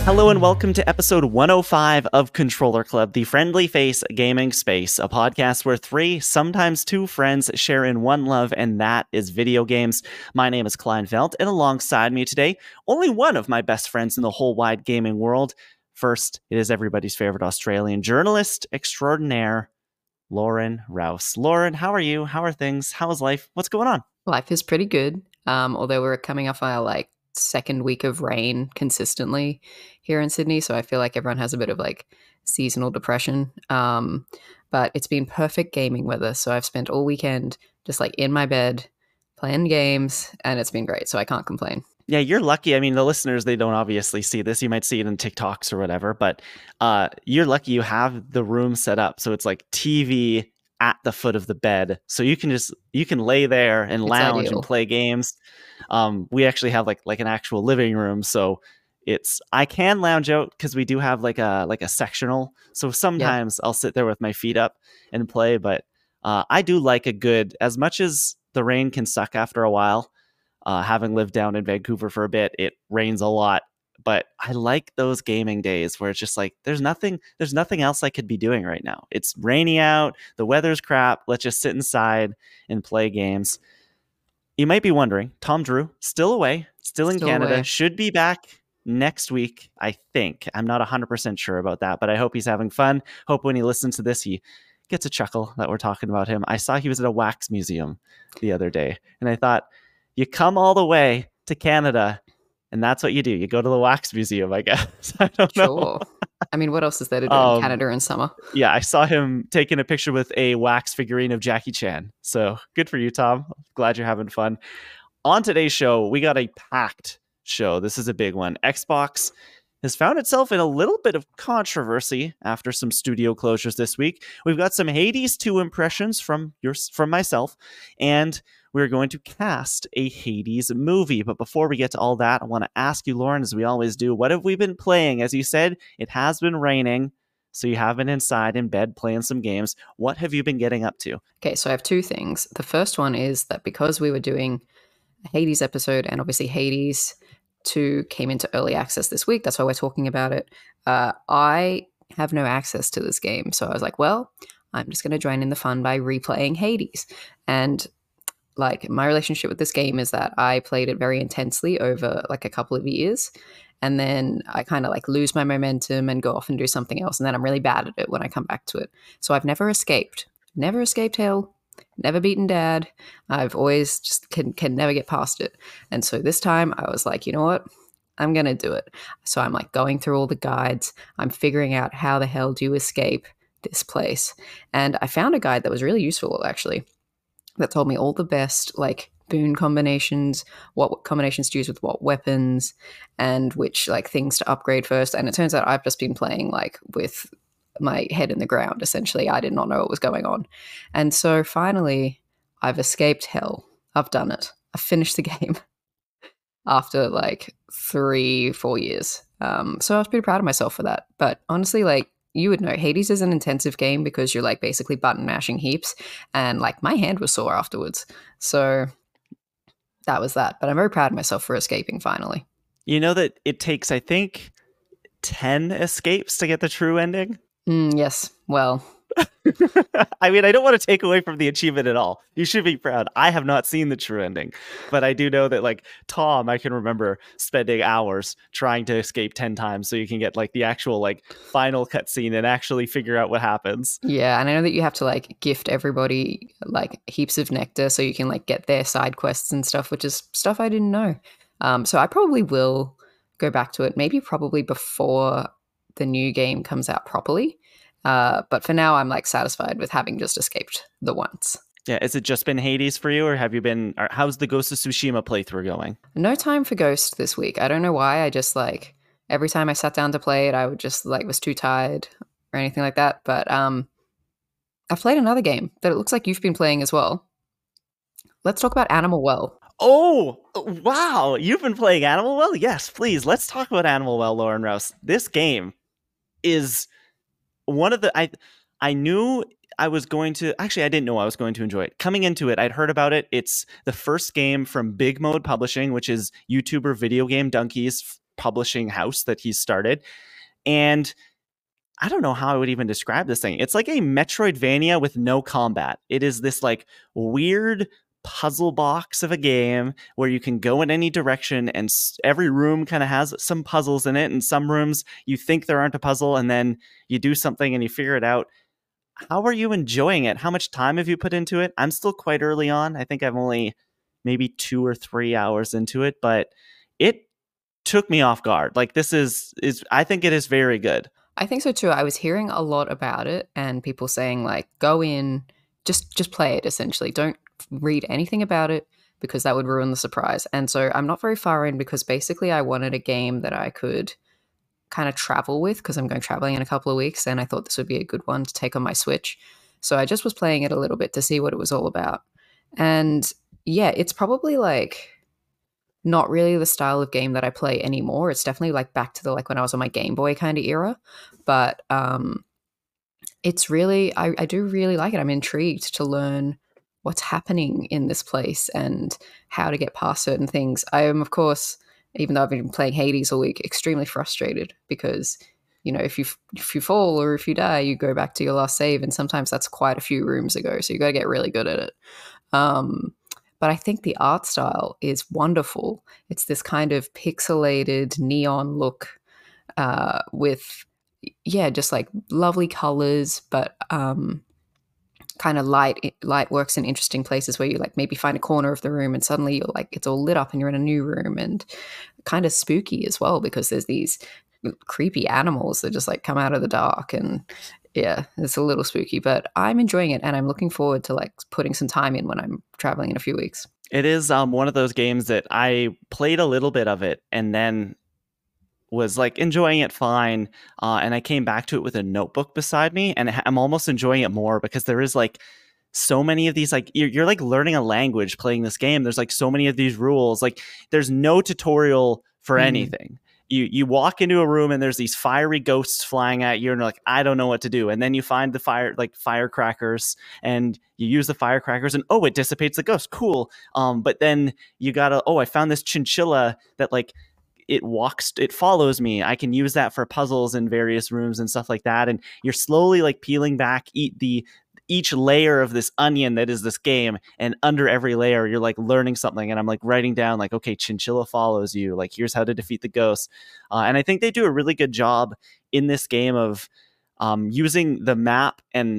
Hello and welcome to episode 105 of Controller Club, the friendly face gaming space, a podcast where three, sometimes two friends share in one love, and that is video games. My name is Kleinfeld, and alongside me today, only one of my best friends in the whole wide gaming world. First, it is everybody's favorite Australian journalist extraordinaire, Lauren Rouse. Lauren, how are you? How are things? How is life? What's going on? Life is pretty good, although we're coming off our second week of rain consistently here in Sydney, so I feel like everyone has a bit of seasonal depression. But it's been perfect gaming weather, so I've spent all weekend just in my bed playing games, and it's been great, so I can't complain. Yeah, you're lucky. I mean, the listeners, they don't obviously see this. You might see it in TikToks or whatever, but you're lucky you have the room set up. So it's like TV at the foot of the bed. So you can lay there and lounge and play games. We actually have like an actual living room. So I can lounge out because we do have like a sectional. So sometimes I'll sit there with my feet up and play, but I do like as much as the rain can suck after a while. Having lived down in Vancouver for a bit, it rains a lot, but I like those gaming days where it's just like, there's nothing else I could be doing right now. It's rainy out, the weather's crap. Let's just sit inside and play games. You might be wondering, Tom Drew, still away, still in Canada, should be back next week, I think. I'm not 100% sure about that, but I hope he's having fun. Hope when he listens to this, he gets a chuckle that we're talking about him. I saw he was at a wax museum the other day, and I thought, you come all the way to Canada, and that's what you do. You go to the wax museum, I guess. I don't know. I mean, what else is there to do in Canada in summer? Yeah, I saw him taking a picture with a wax figurine of Jackie Chan. So good for you, Tom. Glad you're having fun. On today's show, we got a packed show. This is a big one. Xbox has found itself in a little bit of controversy after some studio closures this week. We've got some Hades 2 impressions from myself, and we're going to cast a Hades movie. But before we get to all that, I want to ask you, Lauren, as we always do, what have we been playing? As you said, it has been raining, so you have been inside in bed playing some games. What have you been getting up to? Okay, so I have two things. The first one is that because we were doing a Hades episode, and obviously Hades 2 came into early access this week, that's why we're talking about it, I have no access to this game. So I was like, well, I'm just going to join in the fun by replaying Hades. And my relationship with this game is that I played it very intensely over a couple of years, and then I kind of lose my momentum and go off and do something else, and then I'm really bad at it when I come back to it. So I've never escaped hell, never beaten dad. I've always just can never get past it. And so this time I was like, you know what? I'm going to do it. So I'm going through all the guides. I'm figuring out how the hell do you escape this place. And I found a guide that was really useful, actually, that told me all the best boon combinations, what combinations to use with what weapons, and which things to upgrade first. And it turns out I've just been playing with my head in the ground, essentially. I did not know what was going on. And so finally I've escaped hell. I've done it. I finished the game after 3-4 years. So I was pretty proud of myself for that. But honestly, you would know, Hades is an intensive game because you're basically button mashing heaps, and my hand was sore afterwards. So that was that. But I'm very proud of myself for escaping finally. You know that it takes, I think, 10 escapes to get the true ending? Yes. Well, I mean, I don't want to take away from the achievement at all. You should be proud. I have not seen the true ending, but I do know that Tom, I can remember spending hours trying to escape 10 times so you can get the actual final cutscene and actually figure out what happens. Yeah, and I know that you have to gift everybody heaps of nectar so you can get their side quests and stuff, which is stuff I didn't know. So I probably will go back to it, probably before the new game comes out properly. But for now, I'm satisfied with having just escaped the once. Yeah, has it just been Hades for you, or have you been? Or how's the Ghost of Tsushima playthrough going? No time for Ghost this week. I don't know why. I just every time I sat down to play it, I would just was too tired or anything like that. But I've played another game that it looks like you've been playing as well. Let's talk about Animal Well. Oh, wow. You've been playing Animal Well? Yes, please. Let's talk about Animal Well, Lauren Rouse. This game is one of the... I knew I was going to... Actually, I didn't know I was going to enjoy it. Coming into it, I'd heard about it. It's the first game from Big Mode Publishing, which is YouTuber Video Game Donkeys publishing house that he's started. And I don't know how I would even describe this thing. It's like a Metroidvania with no combat. It is this like weird puzzle box of a game where you can go in any direction, and every room kind of has some puzzles in it. And some rooms you think there aren't a puzzle, and then you do something and you figure it out. How are you enjoying it? How much time have you put into it? I'm still quite early on. I think I'm only maybe 2 or 3 hours into it, but it took me off guard. Like this is I think it is very good. I think so too. I was hearing a lot about it and people saying like go in, just play it essentially. Don't read anything about it because that would ruin the surprise. And so I'm not very far in because basically I wanted a game that I could kind of travel with because I'm going traveling in a couple of weeks and I thought this would be a good one to take on my Switch. So I just was playing it a little bit to see what it was all about. And yeah, it's probably like not really the style of game that I play anymore. It's definitely like back to the like when I was on my Game Boy kind of era. But it's really I do really like it. I'm intrigued to learn what's happening in this place and how to get past certain things. I am, of course, even though I've been playing Hades all week, extremely frustrated because, you know, if you fall or if you die, you go back to your last save, and sometimes that's quite a few rooms ago. So you got to get really good at it. But I think the art style is wonderful. It's this kind of pixelated neon look with, yeah, just like lovely colors, but kind of light works in interesting places where you like maybe find a corner of the room and suddenly you're like it's all lit up and you're in a new room, and kind of spooky as well because there's these creepy animals that just like come out of the dark, and yeah, it's a little spooky, but I'm enjoying it and I'm looking forward to like putting some time in when I'm traveling in a few weeks. It is one of those games that I played a little bit of it and then was like enjoying it fine, and I came back to it with a notebook beside me, and I'm almost enjoying it more because there is like so many of these, like you're like learning a language playing this game. There's like so many of these rules. Like there's no tutorial for anything. You walk into a room and there's these fiery ghosts flying at you, and you're like, I don't know what to do. And then you find the firecrackers, and you use the firecrackers, and oh, it dissipates the ghost. Cool. But then you gotta, I found this chinchilla that like it follows me. I can use that for puzzles in various rooms and stuff like that. And you're slowly like peeling back each layer of this onion that is this game, and under every layer you're like learning something, and I'm like writing down like, okay, chinchilla follows you, like here's how to defeat the ghost. And I think they do a really good job in this game of using the map, and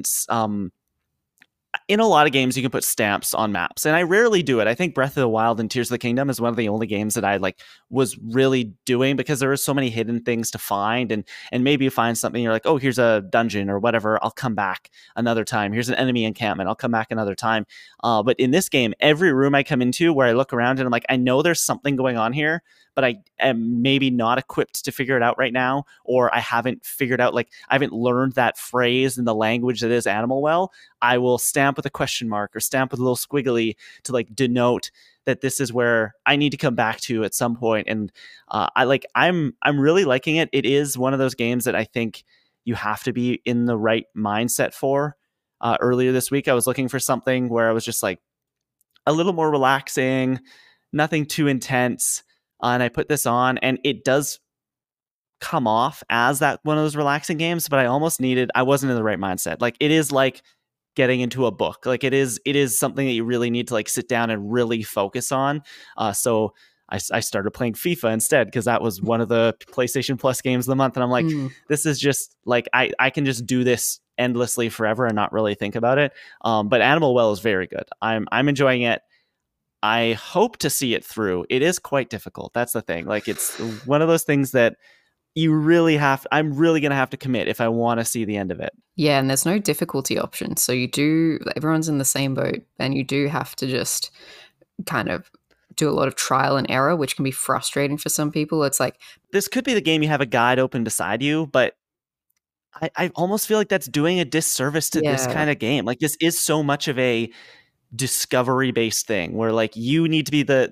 in a lot of games you can put stamps on maps, and I rarely do it. I think Breath of the Wild and Tears of the Kingdom is one of the only games that I like was really doing, because there are so many hidden things to find, and maybe you find something, you're like, oh, here's a dungeon or whatever, I'll come back another time. Here's an enemy encampment, I'll come back another time. But in this game, every room I come into where I look around and I'm like, I know there's something going on here, but I am maybe not equipped to figure it out right now, or I haven't figured out, like I haven't learned that phrase in the language that is Animal Well. I will stamp with a question mark or stamp with a little squiggly to like denote that this is where I need to come back to at some point. And I'm really liking it. It is one of those games that I think you have to be in the right mindset for. Earlier this week, I was looking for something where I was just like a little more relaxing, nothing too intense. And I put this on, and it does come off as that one of those relaxing games, but I wasn't in the right mindset. Like it is like getting into a book. Like it is something that you really need to like sit down and really focus on. So I started playing FIFA instead, because that was one of the PlayStation Plus games of the month. And I'm like, this is just like, I can just do this endlessly forever and not really think about it. But Animal Well is very good. I'm enjoying it. I hope to see it through. It is quite difficult. That's the thing. Like it's one of those things that I'm really going to have to commit if I want to see the end of it. Yeah, and there's no difficulty option. So everyone's in the same boat, and you do have to just kind of do a lot of trial and error, which can be frustrating for some people. It's like, this could be the game you have a guide open beside you, but I almost feel like that's doing a disservice to this kind of game. Like this is so much of a discovery based thing where like you need to be the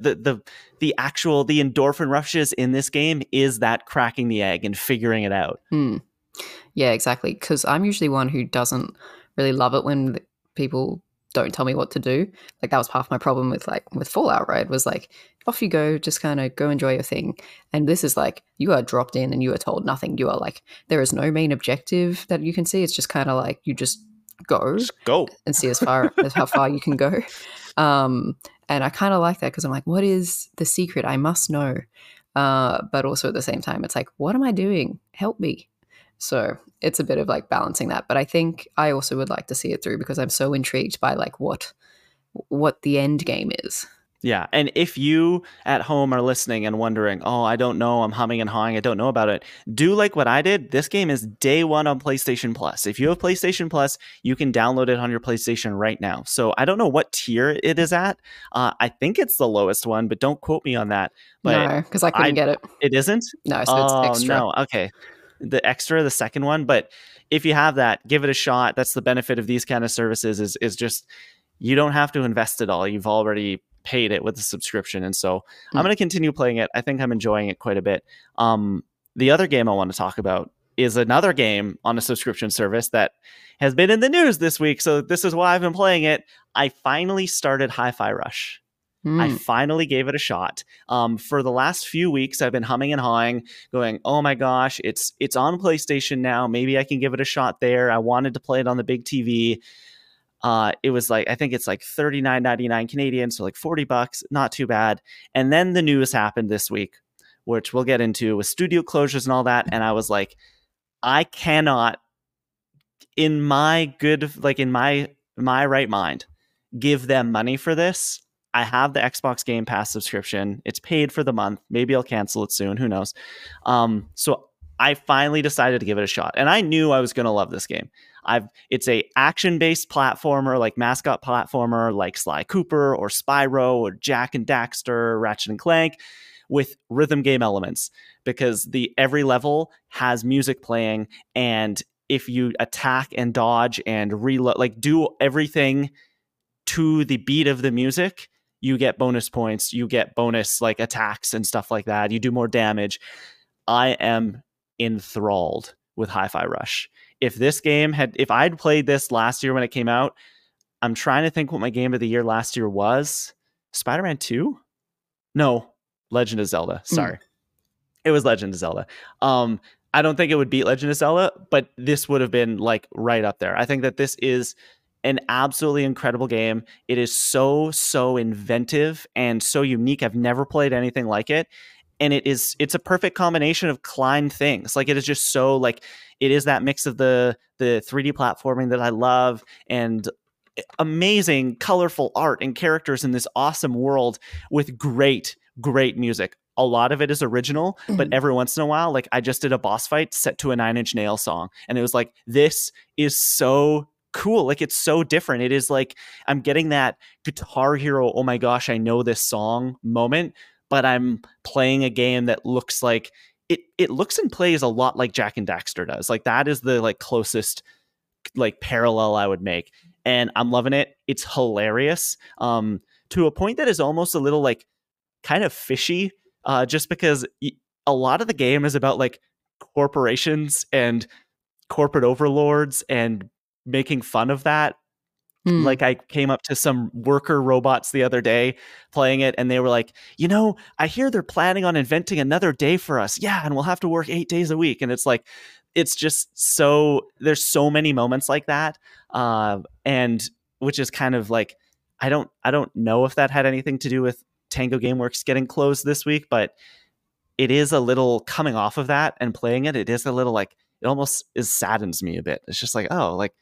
endorphin rushes in this game is that cracking the egg and figuring it out. Yeah, exactly. Because I'm usually one who doesn't really love it when people don't tell me what to do. Like that was half my problem with Fallout, right? Was like, off you go, just kind of go enjoy your thing. And this is like, you are dropped in and you are told nothing. You are like, there is no main objective that you can see. It's just kind of like, you just go and see as how far you can go. And I kind of like that because I'm like, what is the secret? I must know. But also at the same time, it's like, what am I doing? Help me. So it's a bit of like balancing that. But I think I also would like to see it through because I'm so intrigued by like what the end game is. Yeah. And if you at home are listening and wondering, oh, I don't know, I'm humming and hawing, I don't know about it, do like what I did. This game is day one on PlayStation Plus. If you have PlayStation Plus, you can download it on your PlayStation right now. So I don't know what tier it is at. I think it's the lowest one, but don't quote me on that. But no, because I couldn't get it. It isn't? No, so it's extra. No. Okay. The extra, the second one. But if you have that, give it a shot. That's the benefit of these kind of services is just you don't have to invest it all. You've already paid it with a subscription. And so I'm going to continue playing it. I think I'm enjoying it quite a bit. The other game I want to talk about is another game on a subscription service that has been in the news this week. So this is why I've been playing it. I finally started Hi-Fi Rush. I finally gave it a shot. For the last few weeks, I've been humming and hawing, going, oh my gosh, it's on PlayStation now. Maybe I can give it a shot there. I wanted to play it on the big TV. It was like, I think it's like $39.99 Canadian, so like $40, not too bad. And then the news happened this week, which we'll get into with studio closures and all that. And I was like, I cannot, in my right mind, give them money for this. I have the Xbox Game Pass subscription. It's paid for the month. Maybe I'll cancel it soon. Who knows? So I finally decided to give it a shot. And I knew I was going to love this game. It's a action-based platformer, like mascot platformer, like Sly Cooper or Spyro or Jak and Daxter, Ratchet and Clank, with rhythm game elements, because every level has music playing, and if you attack and dodge and reload, like do everything to the beat of the music, you get bonus points, you get bonus like attacks and stuff like that. You do more damage. I am enthralled with Hi-Fi Rush. If I'd played this last year when it came out, I'm trying to think what my game of the year last year was. Spider-Man 2? No, Legend of Zelda. Sorry. It was Legend of Zelda. I don't think it would beat Legend of Zelda, but this would have been like right up there. I think that this is an absolutely incredible game. It is so inventive and so unique. I've never played anything like it. And it's a perfect combination of Klein things. Like, it is just so like, it is that mix of the 3D platforming that I love, and amazing colorful art and characters in this awesome world with great music. A lot of it is original, but every once in a while, like I just did a boss fight set to a Nine Inch Nails song, and it was like, this is so cool. Like, it's so different. It is like I'm getting that Guitar Hero, oh my gosh, I know this song moment, but I'm playing a game that looks like it looks and plays a lot like Jak and Daxter does. Like, that is the like closest like parallel I would make, and I'm loving it. It's hilarious, to a point that is almost a little like kind of fishy, just because a lot of the game is about like corporations and corporate overlords and making fun of that. Like, I came up to some worker robots the other day playing it, and they were like, I hear they're planning on inventing another day for us. Yeah, and we'll have to work 8 days a week. And it's like, it's just there's so many moments like that. And which is kind of like, I don't know if that had anything to do with Tango Gameworks getting closed this week, but it is a little coming off of that and playing it. It is a little like, it almost saddens me a bit. It's just like, oh, like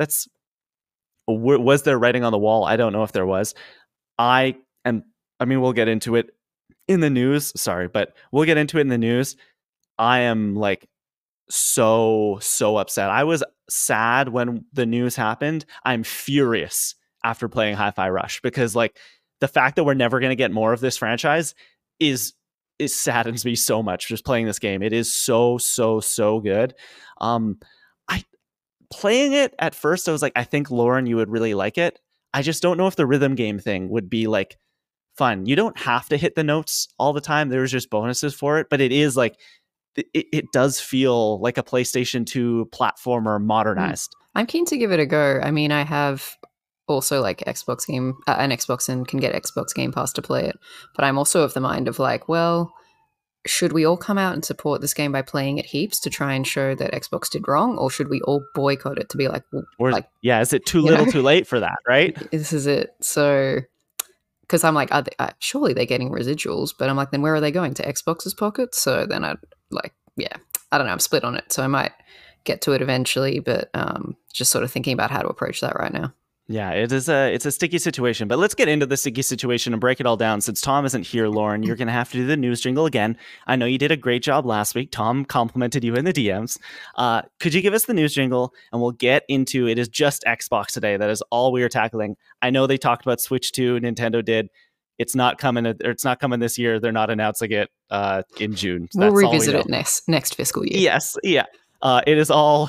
was there writing on the wall? I don't know if there was. I mean, we'll get into it in the news. Sorry, but we'll get into it in the news. I am like so upset. I was sad when the news happened. I'm furious after playing Hi-Fi Rush, because like the fact that we're never going to get more of this franchise saddens me so much just playing this game. It is so good. Playing it at first, I was like, I think, Lauren, you would really like it. I just don't know if the rhythm game thing would be like fun. You don't have to hit the notes all the time. There's just bonuses for it, but it is like, it does feel like a PlayStation 2 platformer modernized. I'm keen to give it a go. I mean, I have also like Xbox game an Xbox and can get Xbox Game Pass to play it. But I'm also of the mind of like, well, should we all come out and support this game by playing it heaps to try and show that Xbox did wrong, or should we all boycott it to be like, Or yeah, is it too little, too late for that, right? This is it. So, because I'm like, surely they're getting residuals, but I'm like, then where are they going, to Xbox's pockets? So then I'd like, yeah, I don't know. I'm split on it, so I might get to it eventually, but just sort of thinking about how to approach that right now. Yeah, it's a sticky situation, but let's get into the sticky situation and break it all down. Since Tom isn't here, Lauren, you're going to have to do the news jingle again. I know you did a great job last week. Tom complimented you in the DMs. Could you give us the news jingle, and we'll get into it. Is just Xbox today. That is all we are tackling. I know they talked about Switch 2, Nintendo did. It's not coming. It's not coming this year. They're not announcing it in June. We'll revisit it next fiscal year. Yes, yeah. It is all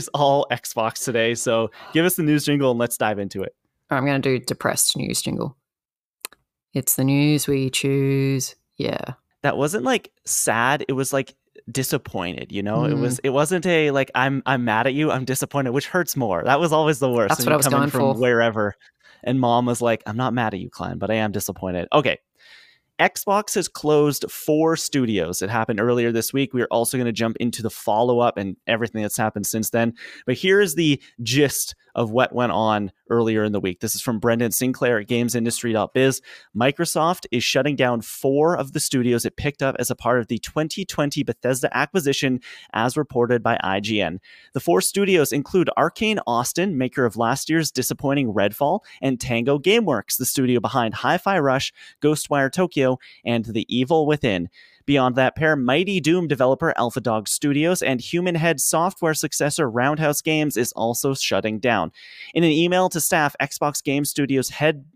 Xbox today. So give us the news jingle and let's dive into it. I'm going to do depressed news jingle. It's the news we choose. Yeah. That wasn't like sad. It was like disappointed. You know, it wasn't a like I'm mad at you. I'm disappointed, which hurts more. That was always the worst. That's what I was going for. Wherever, and Mom was like, I'm not mad at you, Klein, but I am disappointed. Okay. Xbox has closed 4 studios. It happened earlier this week. We're also going to jump into the follow-up and everything that's happened since then. But here is the gist of what went on earlier in the week. This is from Brendan Sinclair at GamesIndustry.biz. Microsoft is shutting down 4 of the studios it picked up as a part of the 2020 Bethesda acquisition, as reported by IGN. The 4 studios include Arcane Austin, maker of last year's disappointing Redfall, and Tango Gameworks, the studio behind Hi-Fi Rush, Ghostwire Tokyo, and The Evil Within. Beyond that pair, Mighty Doom developer Alpha Dog Studios and Human Head software successor Roundhouse Games is also shutting down. In an email to staff, Xbox Game Studios head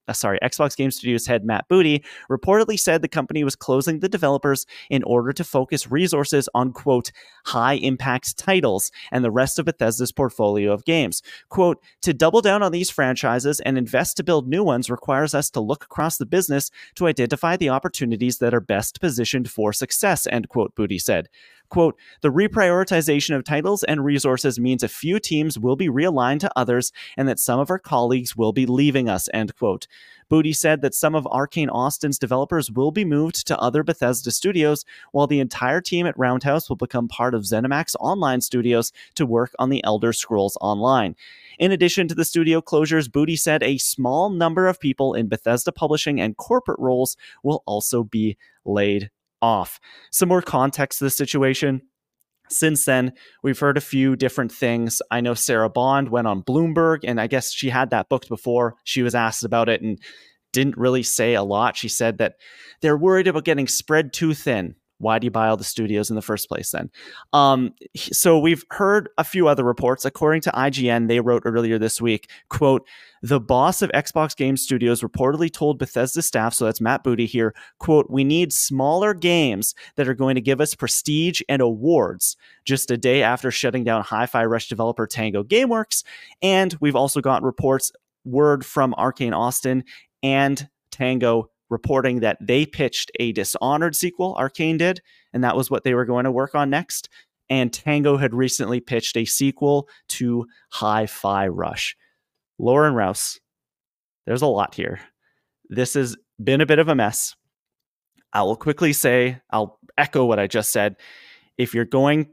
Matt Booty reportedly said the company was closing the developers in order to focus resources on, quote, high-impact titles and the rest of Bethesda's portfolio of games. Quote, to double down on these franchises and invest to build new ones requires us to look across the business to identify the opportunities that are best positioned for success, end quote, Booty said. Quote, the reprioritization of titles and resources means a few teams will be realigned to others and that some of our colleagues will be leaving us, end quote. Booty said that some of Arcane Austin's developers will be moved to other Bethesda studios, while the entire team at Roundhouse will become part of ZeniMax Online Studios to work on the Elder Scrolls Online. In addition to the studio closures, Booty said a small number of people in Bethesda publishing and corporate roles will also be laid off. Some more context to the situation. Since then, we've heard a few different things. I know Sarah Bond went on Bloomberg, and I guess she had that booked before. She was asked about it and didn't really say a lot. She said that they're worried about getting spread too thin. Why do you buy all the studios in the first place then? So we've heard a few other reports. According to IGN, they wrote earlier this week, quote, the boss of Xbox Game Studios reportedly told Bethesda staff, so that's Matt Booty here, quote, we need smaller games that are going to give us prestige and awards, just a day after shutting down Hi-Fi Rush developer Tango Gameworks. And we've also got word from Arcane Austin and Tango reporting that they pitched a Dishonored sequel, Arcane did, and that was what they were going to work on next. And Tango had recently pitched a sequel to Hi-Fi Rush. Lauren Rouse, there's a lot here. This has been a bit of a mess. I will quickly say, I'll echo what I just said. If you're going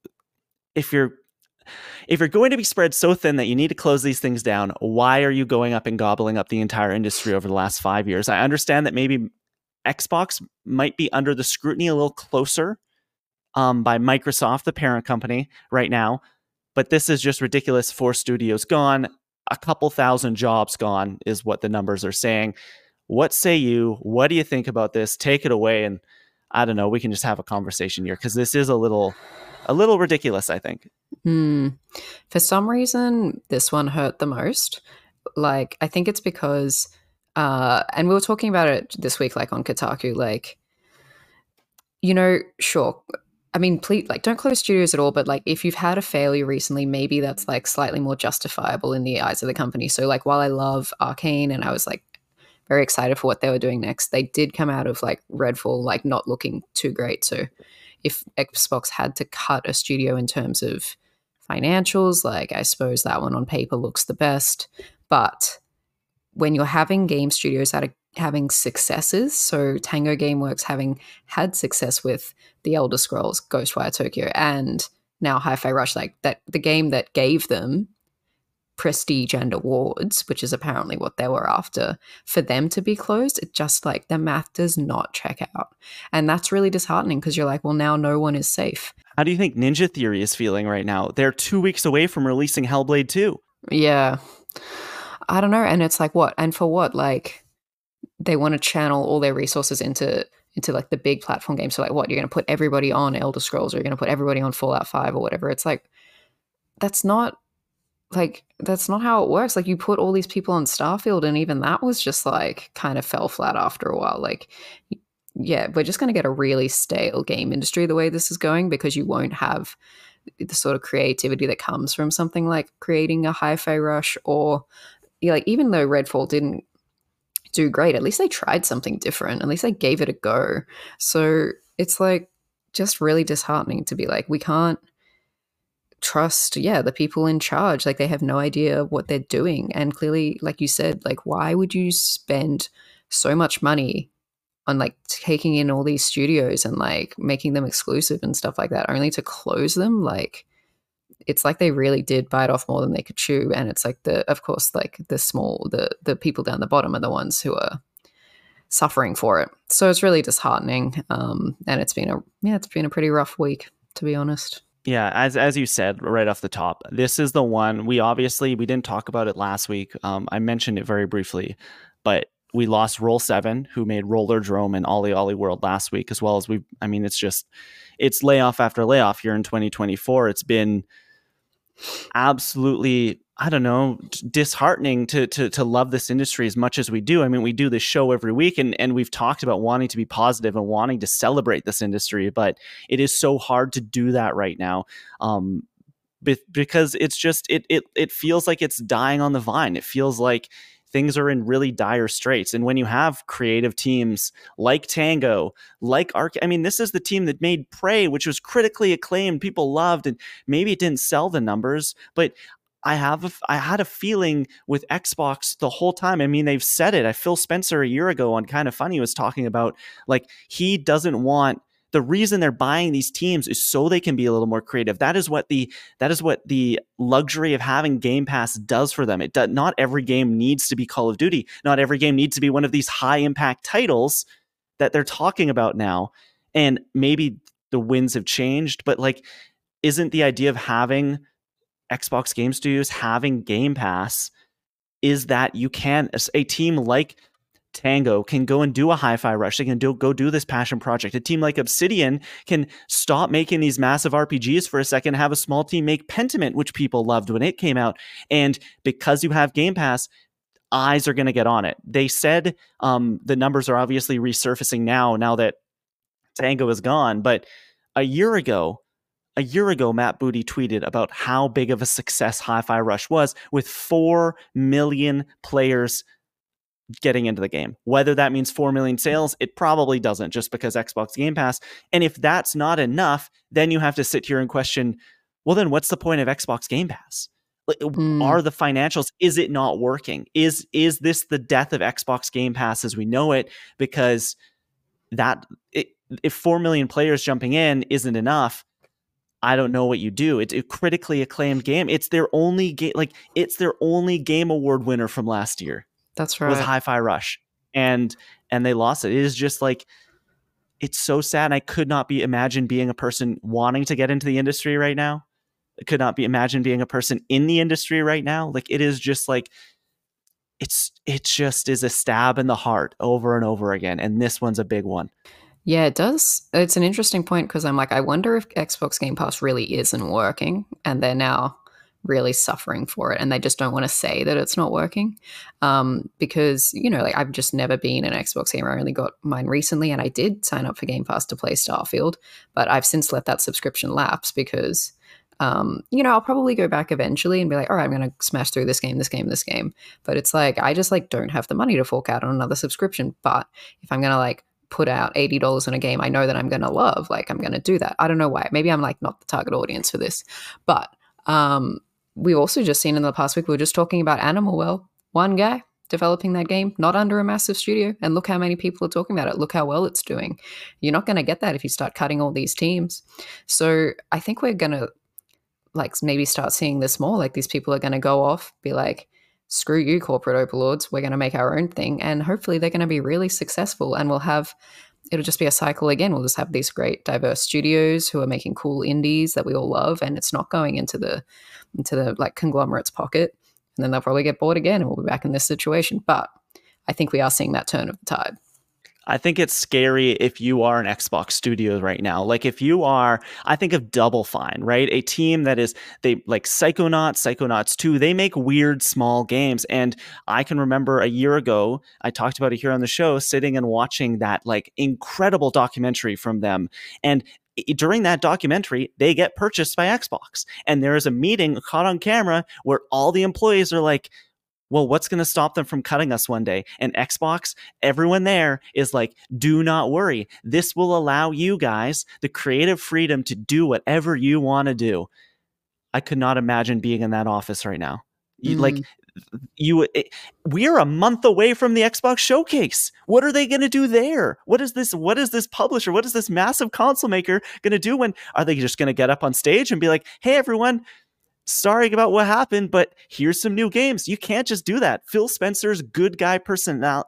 to be spread so thin that you need to close these things down, why are you going up and gobbling up the entire industry over the last 5 years? I understand that maybe Xbox might be under the scrutiny a little closer by Microsoft, the parent company, right now. But this is just ridiculous. 4 studios gone, a couple thousand jobs gone is what the numbers are saying. What say you? What do you think about this? Take it away, and I don't know. We can just have a conversation here because this is a little ridiculous, I think. For some reason, this one hurt the most. Like, I think it's because, and we were talking about it this week, like on Kotaku, like, you know, sure. I mean, please, like, don't close studios at all, but like, if you've had a failure recently, maybe that's like slightly more justifiable in the eyes of the company. So like, while I love Arcane and I was like very excited for what they were doing next, they did come out of like Redfall, like not looking too great. So if Xbox had to cut a studio in terms of financials, like I suppose that one on paper looks the best, but when you're having game studios that are having successes, so Tango Gameworks having had success with The Elder Scrolls, Ghostwire Tokyo, and now Hi-Fi Rush, like that, the game that gave them prestige and awards, which is apparently what they were after, for them to be closed, it just like the math does not check out. And that's really disheartening because you're like, well, now no one is safe. How do you think Ninja Theory is feeling right now? They're 2 weeks away from releasing Hellblade 2. Yeah. I don't know. And it's like, what? And for what? Like, they want to channel all their resources into like the big platform games. So like, what, you're going to put everybody on Elder Scrolls, or you're going to put everybody on Fallout 5 or whatever. It's like, that's not how it works. Like, you put all these people on Starfield, and even that was just like kind of fell flat after a while. Like, yeah, we're just going to get a really stale game industry the way this is going, because you won't have the sort of creativity that comes from something like creating a Hi-Fi Rush, or like, even though Redfall didn't do great, at least they tried something different. At least they gave it a go. So it's like just really disheartening to be like, we can't trust the people in charge. Like, they have no idea what they're doing. And clearly, like you said, like, why would you spend so much money on like taking in all these studios and like making them exclusive and stuff like that, only to close them? Like, it's like they really did bite off more than they could chew. And it's like, of course, like the people down the bottom are the ones who are suffering for it. So it's really disheartening. And it's been a pretty rough week, to be honest. Yeah, as you said right off the top, this is the one we didn't talk about it last week. I mentioned it very briefly, but we lost Roll7, who made Rollerdrome and Ollie Ollie World last week, as well as it's layoff after layoff here in 2024. It's been absolutely, I don't know, disheartening to love this industry as much as we do. I mean, we do this show every week, and we've talked about wanting to be positive and wanting to celebrate this industry, but it is so hard to do that right now, because it's just it feels like it's dying on the vine. It feels like things are in really dire straits. And when you have creative teams like Tango, like Arc, I mean, this is the team that made Prey, which was critically acclaimed, people loved, and maybe it didn't sell the numbers, but I had a feeling with Xbox the whole time. I mean, they've said it. Phil Spencer a year ago on Kind of Funny was talking about, like, he doesn't want, the reason they're buying these teams is so they can be a little more creative. That is what the luxury of having Game Pass does for them. Not every game needs to be Call of Duty. Not every game needs to be one of these high impact titles that they're talking about now. And maybe the winds have changed, but like, isn't the idea of having Xbox Game Studios having Game Pass is that you can, a team like Tango can go and do a Hi-Fi Rush. They can go do this passion project. A team like Obsidian can stop making these massive RPGs for a second, have a small team make Pentiment, which people loved when it came out. And because you have Game Pass, eyes are going to get on it. They said the numbers are obviously resurfacing now that Tango is gone. But a year ago, Matt Booty tweeted about how big of a success Hi-Fi Rush was, with 4 million players getting into the game. Whether that means 4 million sales, it probably doesn't, just because Xbox Game Pass. And if that's not enough, then you have to sit here and question, well, then what's the point of Xbox Game Pass? Are the financials, is it not working? Is this the death of Xbox Game Pass as we know it? Because if 4 million players jumping in isn't enough, I don't know what you do. It's a critically acclaimed game. It's their only game. Like, it's their only Game Award winner from last year. That's right. Was Hi-Fi Rush, and they lost it. It is just like, it's so sad. I could not imagine being a person wanting to get into the industry right now. I could not imagine being a person in the industry right now. Like, it is just like, it just is a stab in the heart over and over again. And this one's a big one. Yeah, it does. It's an interesting point, because I'm like, I wonder if Xbox Game Pass really isn't working and they're now really suffering for it, and they just don't want to say that it's not working, because, you know, like, I've just never been an Xbox gamer. I only got mine recently, and I did sign up for Game Pass to play Starfield, but I've since let that subscription lapse because, you know, I'll probably go back eventually and be like, all right, I'm going to smash through this game. But it's like, I just like don't have the money to fork out on another subscription. But if I'm going to like put out $80 in a game I know that I'm going to love, like, I'm going to do that. I don't know why. Maybe I'm like not the target audience for this, but we've also just seen in the past week, we were just talking about Animal Well. One guy, developing that game, not under a massive studio. And look how many people are talking about it. Look how well it's doing. You're not going to get that if you start cutting all these teams. So I think we're going to like maybe start seeing this more. Like these people are going to go off, be like, screw you, corporate overlords. We're going to make our own thing. And hopefully they're going to be really successful, and it'll just be a cycle again. We'll just have these great diverse studios who are making cool indies that we all love, and it's not going into the like conglomerate's pocket. And then they'll probably get bored again and we'll be back in this situation. But I think we are seeing that turn of the tide. I think it's scary if you are an Xbox studio right now. Like if you are, I think of Double Fine, right? A team that is, they like Psychonauts 2, they make weird small games. And I can remember a year ago, I talked about it here on the show, sitting and watching that like incredible documentary from them. And during that documentary, they get purchased by Xbox. And there is a meeting caught on camera where all the employees are like, well, what's going to stop them from cutting us one day? And Xbox, everyone there is like, do not worry. This will allow you guys the creative freedom to do whatever you want to do. I could not imagine being in that office right now. We're a month away from the Xbox showcase. What are they going to do there? What is this publisher? What is this massive console maker going to do? Are they just going to get up on stage and be like, hey, everyone, sorry about what happened, but here's some new games. You can't just do that. Phil Spencer's good guy persona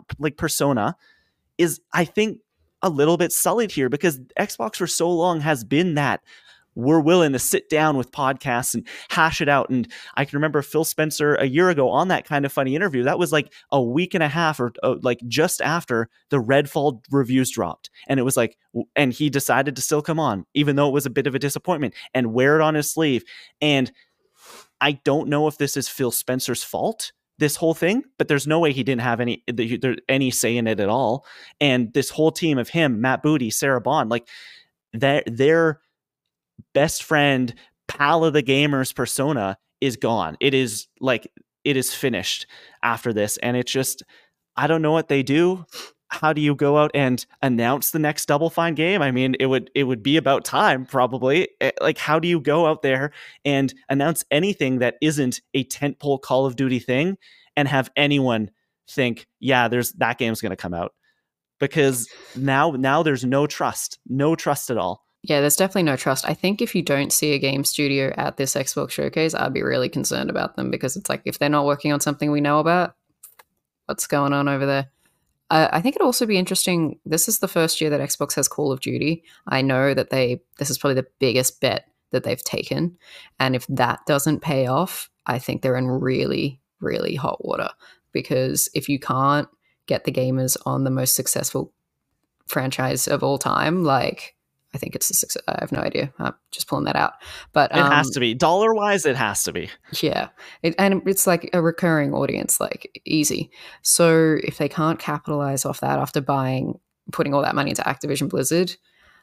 is, I think, a little bit sullied here because Xbox for so long has been that we're willing to sit down with podcasts and hash it out. And I can remember Phil Spencer a year ago on that Kind of Funny interview. That was like a week and a half or like just after the Redfall reviews dropped. And it was like, and he decided to still come on, even though it was a bit of a disappointment, and wear it on his sleeve. And I don't know if this is Phil Spencer's fault, this whole thing, but there's no way he didn't have any say in it at all. And this whole team of him, Matt Booty, Sarah Bond, like their best friend, pal of the gamers persona is gone. It is finished after this. And it's just, I don't know what they do. How do you go out and announce the next Double Fine game? I mean, it would be about time, probably. Like, how do you go out there and announce anything that isn't a tentpole Call of Duty thing and have anyone think, yeah, that game's going to come out? Because now there's no trust at all. Yeah, there's definitely no trust. I think if you don't see a game studio at this Xbox showcase, I'd be really concerned about them, because it's like, if they're not working on something we know about, what's going on over there? I think it'd also be interesting. This is the first year that Xbox has Call of Duty. I know that this is probably the biggest bet that they've taken. And if that doesn't pay off, I think they're in really, really hot water. Because if you can't get the gamers on the most successful franchise of all time, like, I think it's a success. I have no idea. I'm just pulling that out. But it has to be. Dollar-wise, it has to be. Yeah. And it's like a recurring audience, like easy. So if they can't capitalize off that after putting all that money into Activision Blizzard,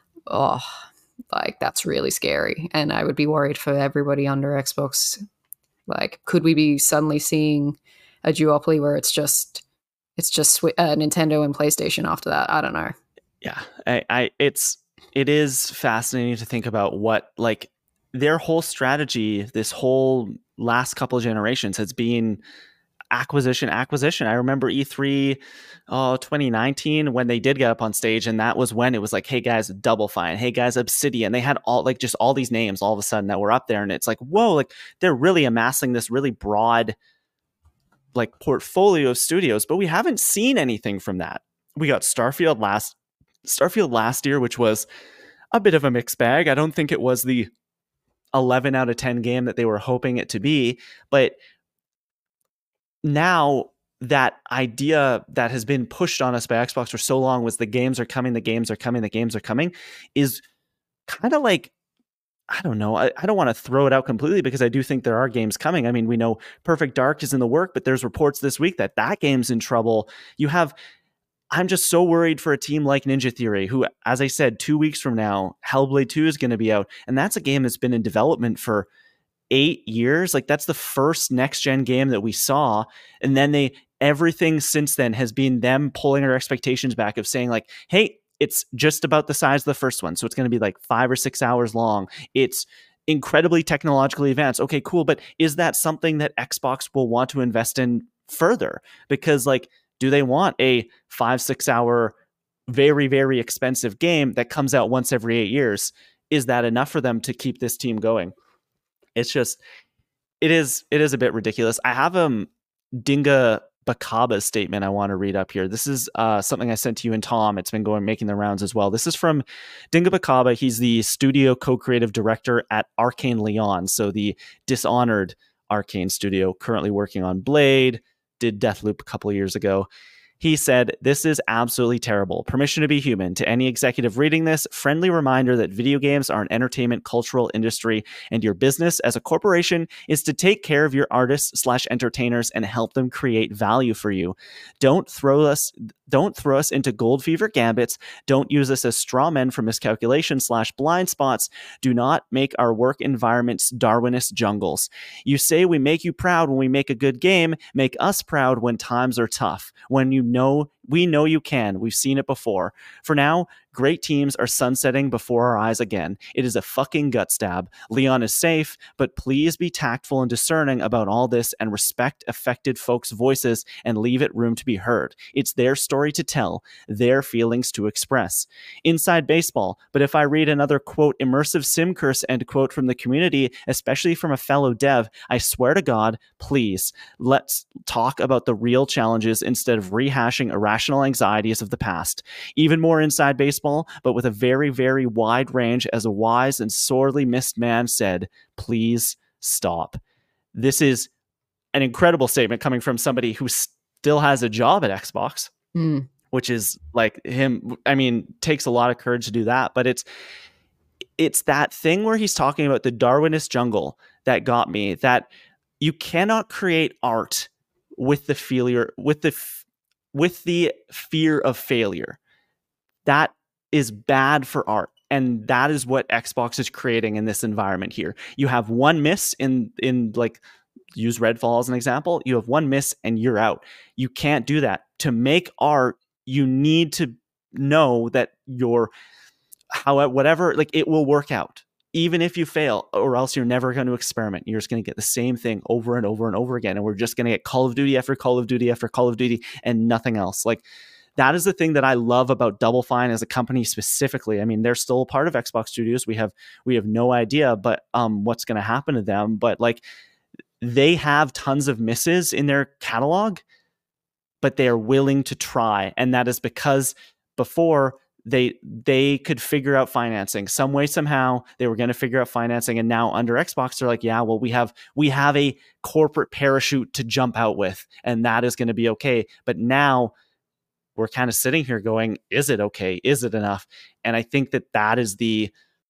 like that's really scary. And I would be worried for everybody under Xbox. Like, could we be suddenly seeing a duopoly where it's just Nintendo and PlayStation after that? I don't know. Yeah. It is fascinating to think about what, like, their whole strategy this whole last couple of generations has been acquisition. I remember E3 2019 when they did get up on stage, and that was when it was like, hey guys, Double Fine, hey guys, Obsidian. They had all these names all of a sudden that were up there, and it's like, whoa, like they're really amassing this really broad like portfolio of studios, but we haven't seen anything from that. We got Starfield last year, which was a bit of a mixed bag. I don't think it was the 11 out of 10 game that they were hoping it to be. But now that idea that has been pushed on us by Xbox for so long was the games are coming, is kind of like, I don't know. I don't want to throw it out completely, because I do think there are games coming. I mean, we know Perfect Dark is in the work, but there's reports this week that game's in trouble. I'm just so worried for a team like Ninja Theory, who, as I said, 2 weeks from now, Hellblade 2 is going to be out. And that's a game that's been in development for 8 years. Like, that's the first next-gen game that we saw. And then everything since then has been them pulling our expectations back of saying like, hey, it's just about the size of the first one. So it's going to be like 5 or 6 hours long. It's incredibly technologically advanced. Okay, cool. But is that something that Xbox will want to invest in further, because like, do they want a 5-6 hour very, very expensive game that comes out once every 8 years? Is that enough for them to keep this team going? It's just, it is a bit ridiculous. I have Dinga Bakaba's statement I want to read up here. This is something I sent to you and Tom. It's been making the rounds as well. This is from Dinga Bakaba. He's the studio co-creative director at Arcane Leon, so the Dishonored Arcane studio, currently working on Blade, did Deathloop a couple of years ago. He said, "This is absolutely terrible. Permission to be human. To any executive reading this, friendly reminder that video games are an entertainment cultural industry, and your business as a corporation is to take care of your artists/entertainers and help them create value for you. Don't throw us into gold fever gambits. Don't use us as straw men for miscalculation/blind spots. Do not make our work environments Darwinist jungles. You say we make you proud when we make a good game. Make us proud when times are tough. When we know you can. We've seen it before. For now, great teams are sunsetting before our eyes again. It is a fucking gut stab. Leon is safe, but please be tactful and discerning about all this and respect affected folks' voices and leave it room to be heard. It's their story to tell, their feelings to express. Inside baseball, but if I read another, quote, immersive sim curse, end quote, from the community, especially from a fellow dev, I swear to God, please, let's talk about the real challenges instead of rehashing irrational anxieties of the past. Even more inside baseball, but with a very, very wide range, as a wise and sorely missed man said, please stop." This is an incredible statement coming from somebody who still has a job at Xbox, which is like him. I mean, takes a lot of courage to do that, but it's that thing where he's talking about the Darwinist jungle that got me, that you cannot create art with the failure, with the fear of failure. That is bad for art. And that is what Xbox is creating in this environment here. You have one miss in like, use Redfall as an example. You have one miss and you're out. You can't do that. To make art, you need to know that whatever, like, it will work out. Even if you fail, or else you're never going to experiment. You're just going to get the same thing over and over and over again. And we're just going to get Call of Duty after Call of Duty after Call of Duty and nothing else. Like, that is the thing that I love about Double Fine as a company specifically. I mean, they're still a part of Xbox Studios. We have no idea, but what's going to happen to them. But like, they have tons of misses in their catalog, but they are willing to try. And that is because before they could figure out financing some way, somehow they were going to figure out financing. And now under Xbox, they're like, yeah, well, we have a corporate parachute to jump out with, and that is going to be okay. But now we're kind of sitting here going, is it okay? Is it enough? And I think that's the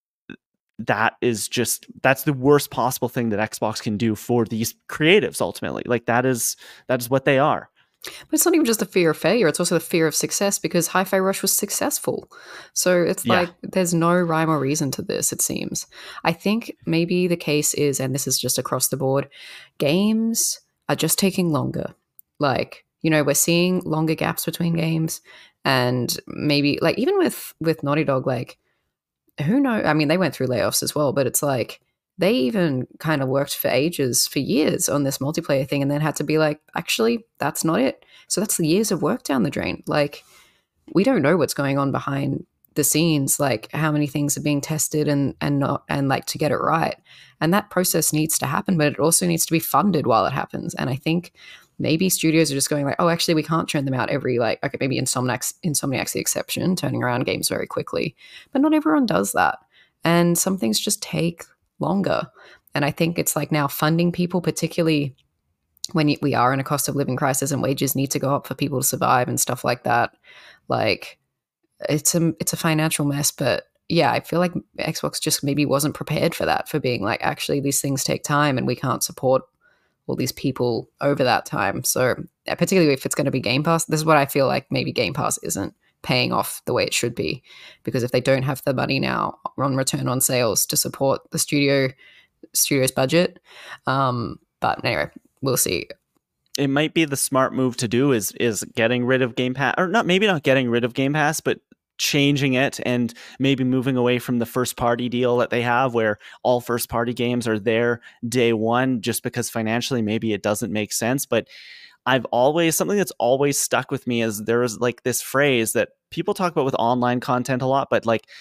worst possible thing that Xbox can do for these creatives ultimately. Like, that is what they are. But it's not even just the fear of failure, it's also the fear of success, because Hi-Fi Rush was successful. So it's like, there's no rhyme or reason to this, it seems. I think maybe the case is, and this is just across the board, games are just taking longer. Like, you know, we're seeing longer gaps between games, and maybe like even with Naughty Dog, like, who knows? I mean, they went through layoffs as well, but it's like they even kind of worked for years on this multiplayer thing, and then had to be like, actually, that's not it. So that's the years of work down the drain. Like, we don't know what's going on behind the scenes, like how many things are being tested and like to get it right. And that process needs to happen, but it also needs to be funded while it happens. And I think maybe studios are just going like, oh, actually, we can't churn them out every, like, okay, maybe Insomniac's the exception, turning around games very quickly. But not everyone does that. And some things just take longer. And I think it's like now funding people, particularly when we are in a cost of living crisis and wages need to go up for people to survive and stuff like that. Like, it's a financial mess. But yeah, I feel like Xbox just maybe wasn't prepared for that, for being like, actually, these things take time and we can't support all these people over that time. So particularly if it's going to be Game Pass, this is what I feel like maybe Game Pass isn't paying off the way it should be, because if they don't have the money now on return on sales to support the studio's budget, but anyway, we'll see. It might be the smart move to do is getting rid of Game Pass, or maybe not getting rid of Game Pass, but changing it and maybe moving away from the first party deal that they have, where all first party games are there day one, just because financially maybe it doesn't make sense. But something that's always stuck with me is there is like this phrase that people talk about with online content a lot, but like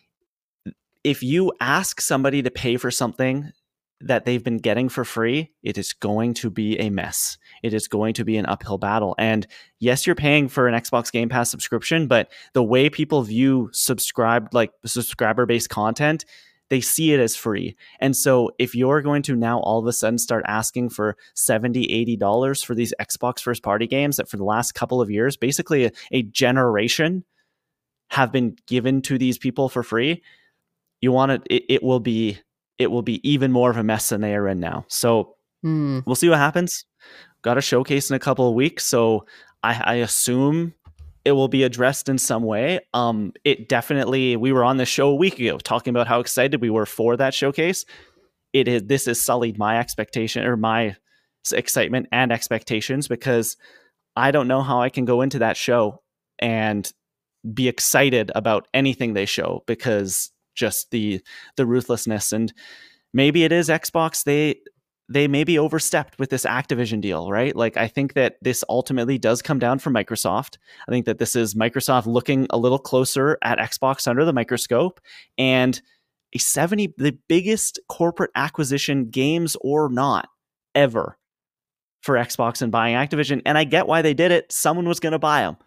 if you ask somebody to pay for something that they've been getting for free, it is going to be a mess. It is going to be an uphill battle. And yes, you're paying for an Xbox Game Pass subscription, but the way people view subscriber-based content, they see it as free. And so if you're going to now all of a sudden start asking for $70, $80 for these Xbox first party games that for the last couple of years, basically a generation have been given to these people for free, it will be even more of a mess than they are in now. So we'll see what happens. Got a showcase in a couple of weeks, so I assume it will be addressed in some way. We were on the show a week ago talking about how excited we were for that showcase. This has sullied my expectation or my excitement and expectations, because I don't know how I can go into that show and be excited about anything they show, because just the ruthlessness. And maybe it is Xbox, they maybe overstepped with this Activision deal, right? Like, I think that this ultimately does come down from Microsoft. I think that this is Microsoft looking a little closer at Xbox under the microscope, and the biggest corporate acquisition, games or not, ever for Xbox, and buying Activision. And I get why they did it. Someone was going to buy them.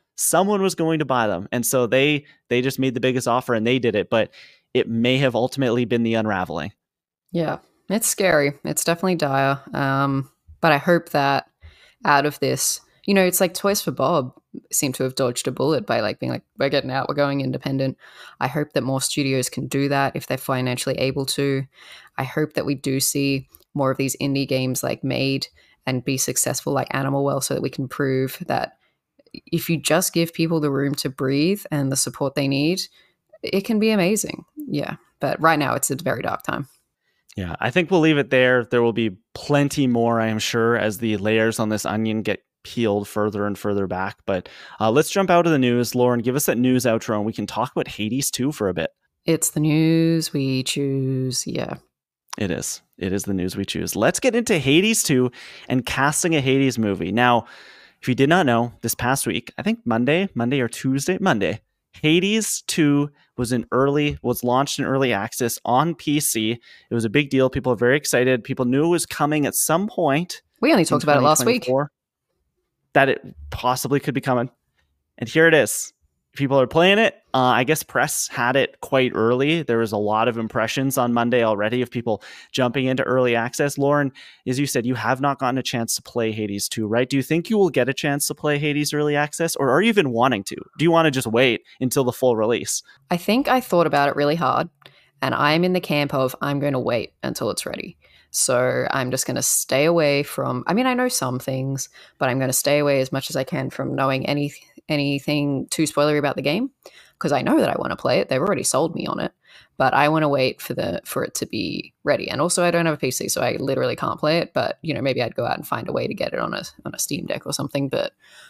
And so they just made the biggest offer and they did it. But it may have ultimately been the unraveling. Yeah, it's scary. It's definitely dire. But I hope that out of this, it's like Toys for Bob seem to have dodged a bullet by like being like, we're getting out, we're going independent. I hope that more studios can do that if they're financially able to. I hope that we do see more of these indie games like made and be successful like Animal Well, so that we can prove that if you just give people the room to breathe and the support they need, it can be amazing. Yeah. But right now it's a very dark time. Yeah, I think we'll leave it there. There will be plenty more, I am sure, as the layers on this onion get peeled further and further back. But let's jump out of the news. Lauren, give us that news outro and we can talk about Hades 2 for a bit. It's the news we choose. Yeah. It is. It is the news we choose. Let's get into Hades 2 and casting a Hades movie. Now, if you did not know, this past week, I think Monday or Tuesday, Hades 2 was launched in early access on PC. It was a big deal. People are very excited. People knew it was coming at some point. We only talked about it last week. That it possibly could be coming. And here it is. People are playing it. I guess press had it quite early. There was a lot of impressions on Monday already of people jumping into early access. Lauren, as you said, you have not gotten a chance to play Hades 2, right? Do you think you will get a chance to play Hades early access, or are you even wanting to? Do you want to just wait until the full release? I think I thought about it really hard, and I'm in the camp of I'm going to wait until it's ready. So I'm just going to stay away from, I know some things, but I'm going to stay away as much as I can from knowing anything too spoilery about the game, because I know that I want to play it. They've already sold me on it, but I want to wait for it to be ready. And also I don't have a PC, so I literally can't play it, but maybe I'd go out and find a way to get it on a Steam Deck or something. But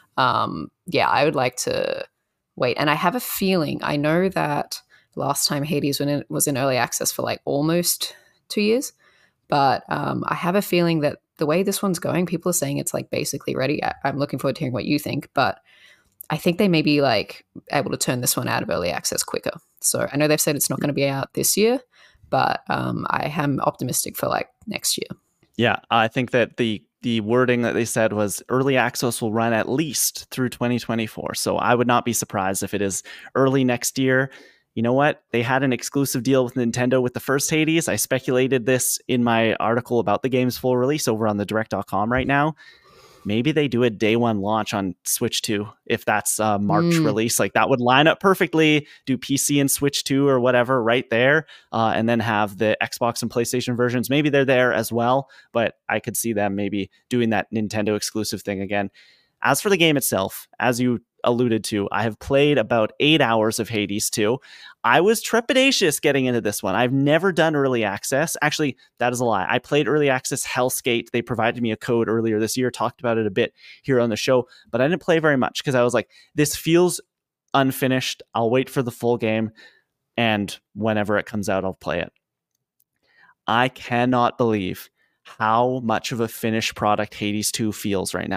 yeah, I would like to wait. And I have a feeling, I know that last time Hades was in early access for like almost 2 years. But I have a feeling that the way this one's going, people are saying it's like basically ready. I'm looking forward to hearing what you think, but I think they may be like able to turn this one out of early access quicker. So I know they've said it's not going to be out this year, but I am optimistic for like next year. Yeah, I think that the wording that they said was early access will run at least through 2024. So I would not be surprised if it is early next year. You know what? They had an exclusive deal with Nintendo with the first Hades. I speculated this in my article about the game's full release over on the direct.com right now. Maybe they do a day one launch on Switch 2 if that's a March release. Like that would line up perfectly. Do PC and Switch 2 or whatever right there, and then have the Xbox and PlayStation versions. Maybe they're there as well, but I could see them maybe doing that Nintendo exclusive thing again. As for the game itself, as you alluded to, I have played about 8 hours of Hades 2. I was trepidatious getting into this one. I've never done early access. Actually, that is a lie. I played early access Hellscape. They provided me a code earlier this year, talked about it a bit here on the show, but I didn't play very much because I was like, this feels unfinished. I'll wait for the full game, and whenever it comes out, I'll play it. I cannot believe how much of a finished product Hades 2 feels right now.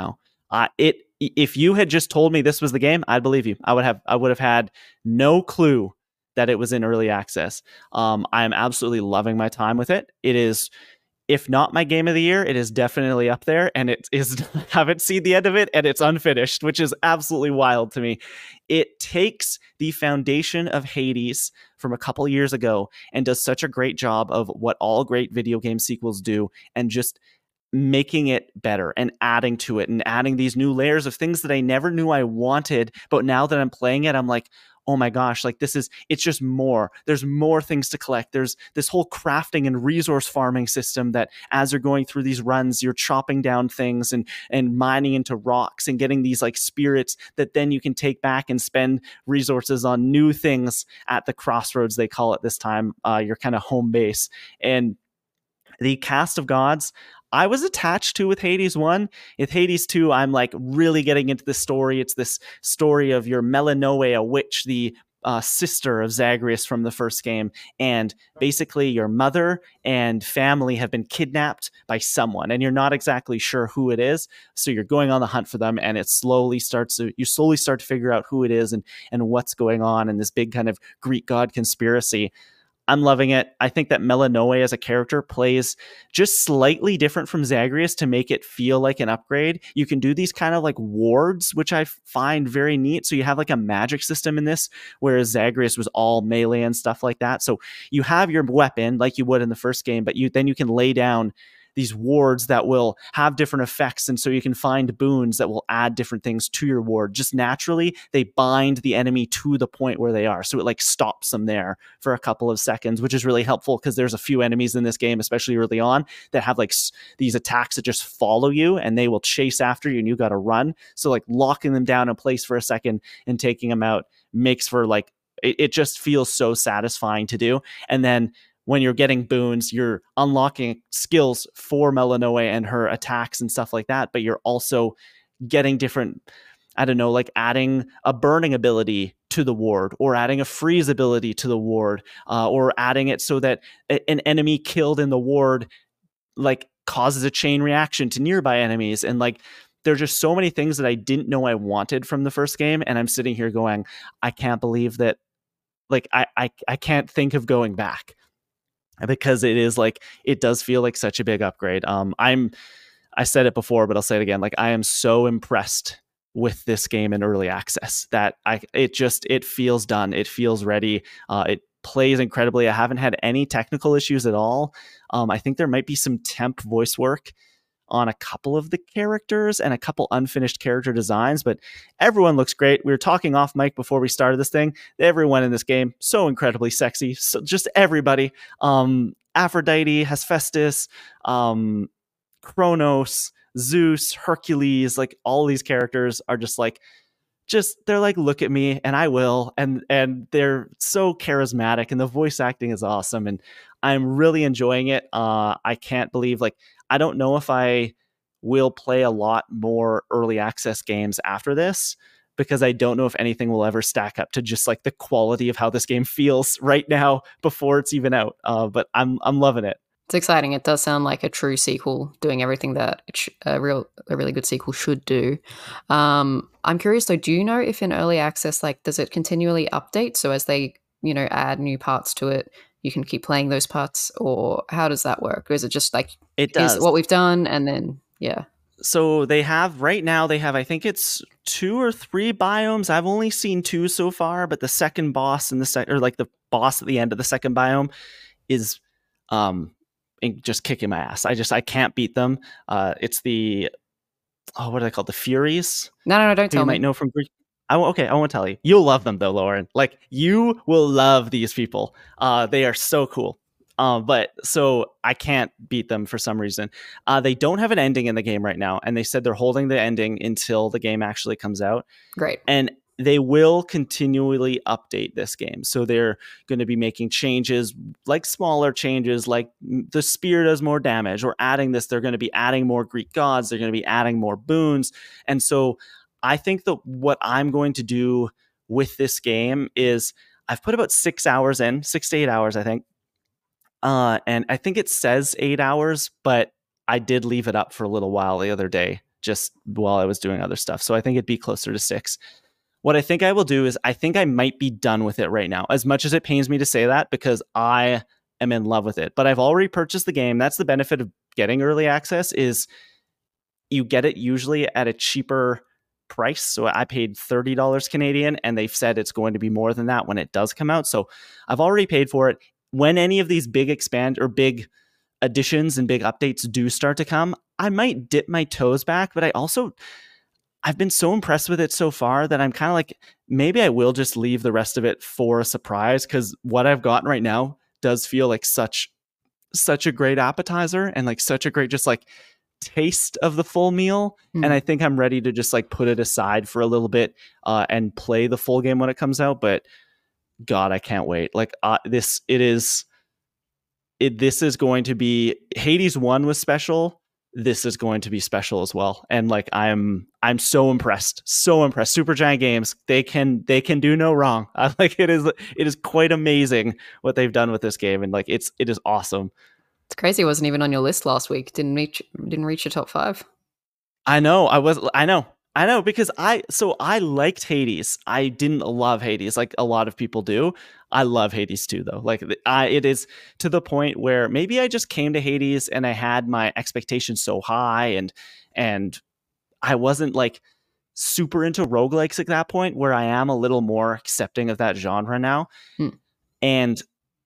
If you had just told me this was the game, I'd believe you. I would have had no clue that it was in early access. I am absolutely loving my time with it. It is, if not my game of the year, it is definitely up there, and it is haven't seen the end of it, and it's unfinished, which is absolutely wild to me. It takes the foundation of Hades from a couple years ago and does such a great job of what all great video game sequels do, and just making it better and adding to it and adding these new layers of things that I never knew I wanted. But now that I'm playing it, I'm like, oh my gosh, like it's just more. There's more things to collect. There's this whole crafting and resource farming system that as you're going through these runs, you're chopping down things and mining into rocks and getting these like spirits that then you can take back and spend resources on new things at the crossroads, they call it this time, your kind of home base. And the cast of gods I was attached to with Hades 1. With Hades 2, I'm like really getting into the story. It's this story of your Melinoe, a witch, the sister of Zagreus from the first game. And basically your mother and family have been kidnapped by someone, and you're not exactly sure who it is. So you're going on the hunt for them, and you slowly start to figure out who it is and what's going on in this big kind of Greek god conspiracy. I'm loving it. I think that Melinoe as a character plays just slightly different from Zagreus to make it feel like an upgrade. You can do these kind of like wards, which I find very neat. So you have like a magic system in this, whereas Zagreus was all melee and stuff like that. So you have your weapon like you would in the first game, but then you can lay down these wards that will have different effects. And so you can find boons that will add different things to your ward. Just naturally, they bind the enemy to the point where they are. So it like stops them there for a couple of seconds, which is really helpful because there's a few enemies in this game, especially early on, that have like these attacks that just follow you and they will chase after you and you got to run. So like locking them down in place for a second and taking them out makes for like, it just feels so satisfying to do. And then when you're getting boons, you're unlocking skills for Melinoe and her attacks and stuff like that, but you're also getting different, I don't know, like adding a burning ability to the ward or adding a freeze ability to the ward, or adding it so that an enemy killed in the ward like causes a chain reaction to nearby enemies. And like there's just so many things that I didn't know I wanted from the first game, and I'm sitting here going, I can't believe that, like I can't think of going back, because it is like, it does feel like such a big upgrade. I said it before, but I'll say it again. Like I am so impressed with this game in early access that it feels done. It feels ready. It plays incredibly. I haven't had any technical issues at all. I think there might be some temp voice work on a couple of the characters and a couple unfinished character designs, but everyone looks great. We were talking off mic before we started this thing. Everyone in this game, so incredibly sexy. So just everybody. Aphrodite, Hephaestus, Kronos, Zeus, Hercules, like all these characters are just they're like, look at me and I will. And they're so charismatic and the voice acting is awesome. And I'm really enjoying it. I can't believe, like, I don't know if I will play a lot more early access games after this, because I don't know if anything will ever stack up to just like the quality of how this game feels right now before it's even out. But I'm loving it. It's exciting. It does sound like a true sequel, doing everything that a really good sequel should do. I'm curious though, do you know if in early access, like, does it continually update? So as they, add new parts to it, you can keep playing those parts, or how does that work? Or is it just like, it does here's what we've done and then, yeah. So right now they have, I think it's 2 or 3 biomes. I've only seen 2 so far, but the second boss and the boss at the end of the second biome is, just kicking my ass. I can't beat them. It's the, what are they called? The Furies? No, don't tell me. You might know from Greek. Okay, I won't tell you. You'll love them though, Lauren. Like, you will love these people. They are so cool. But so I can't beat them for some reason. They don't have an ending in the game right now, and they said they're holding the ending until the game actually comes out. Great. And they will continually update this game. So they're going to be making changes, like smaller changes, like the spear does more damage, or adding this. They're going to be adding more Greek gods. They're going to be adding more boons. And so I think that what I'm going to do with this game is, I've put about 6 hours in, 6 to 8 hours, I think. And I think it says 8 hours, but I did leave it up for a little while the other day just while I was doing other stuff. So I think it'd be closer to 6. What I think I will do is I think I might be done with it right now, as much as it pains me to say that, because I am in love with it. But I've already purchased the game. That's the benefit of getting early access, is you get it usually at a cheaper price. So I paid $30 Canadian, and they've said it's going to be more than that when it does come out. So I've already paid for it. When any of these big big additions and big updates do start to come, I might dip my toes back, but I've been so impressed with it so far that I'm kind of like, maybe I will just leave the rest of it for a surprise, because what I've gotten right now does feel like such a great appetizer and like such a great just like taste of the full meal. And I think I'm ready to just like put it aside for a little bit and play the full game when it comes out. But God, I can't wait. Like this is going to be, Hades 1 was special. This is going to be special as well. And like I'm so impressed. Supergiant Games, they can do no wrong. Like it is quite amazing what they've done with this game, and like it is awesome. It's crazy it wasn't even on your list last week. Didn't reach your top 5. I know, because I liked Hades. I didn't love Hades like a lot of people do. I love Hades too, though. Like it is to the point where maybe I just came to Hades and I had my expectations so high, and I wasn't like super into roguelikes at that point, where I am a little more accepting of that genre now. And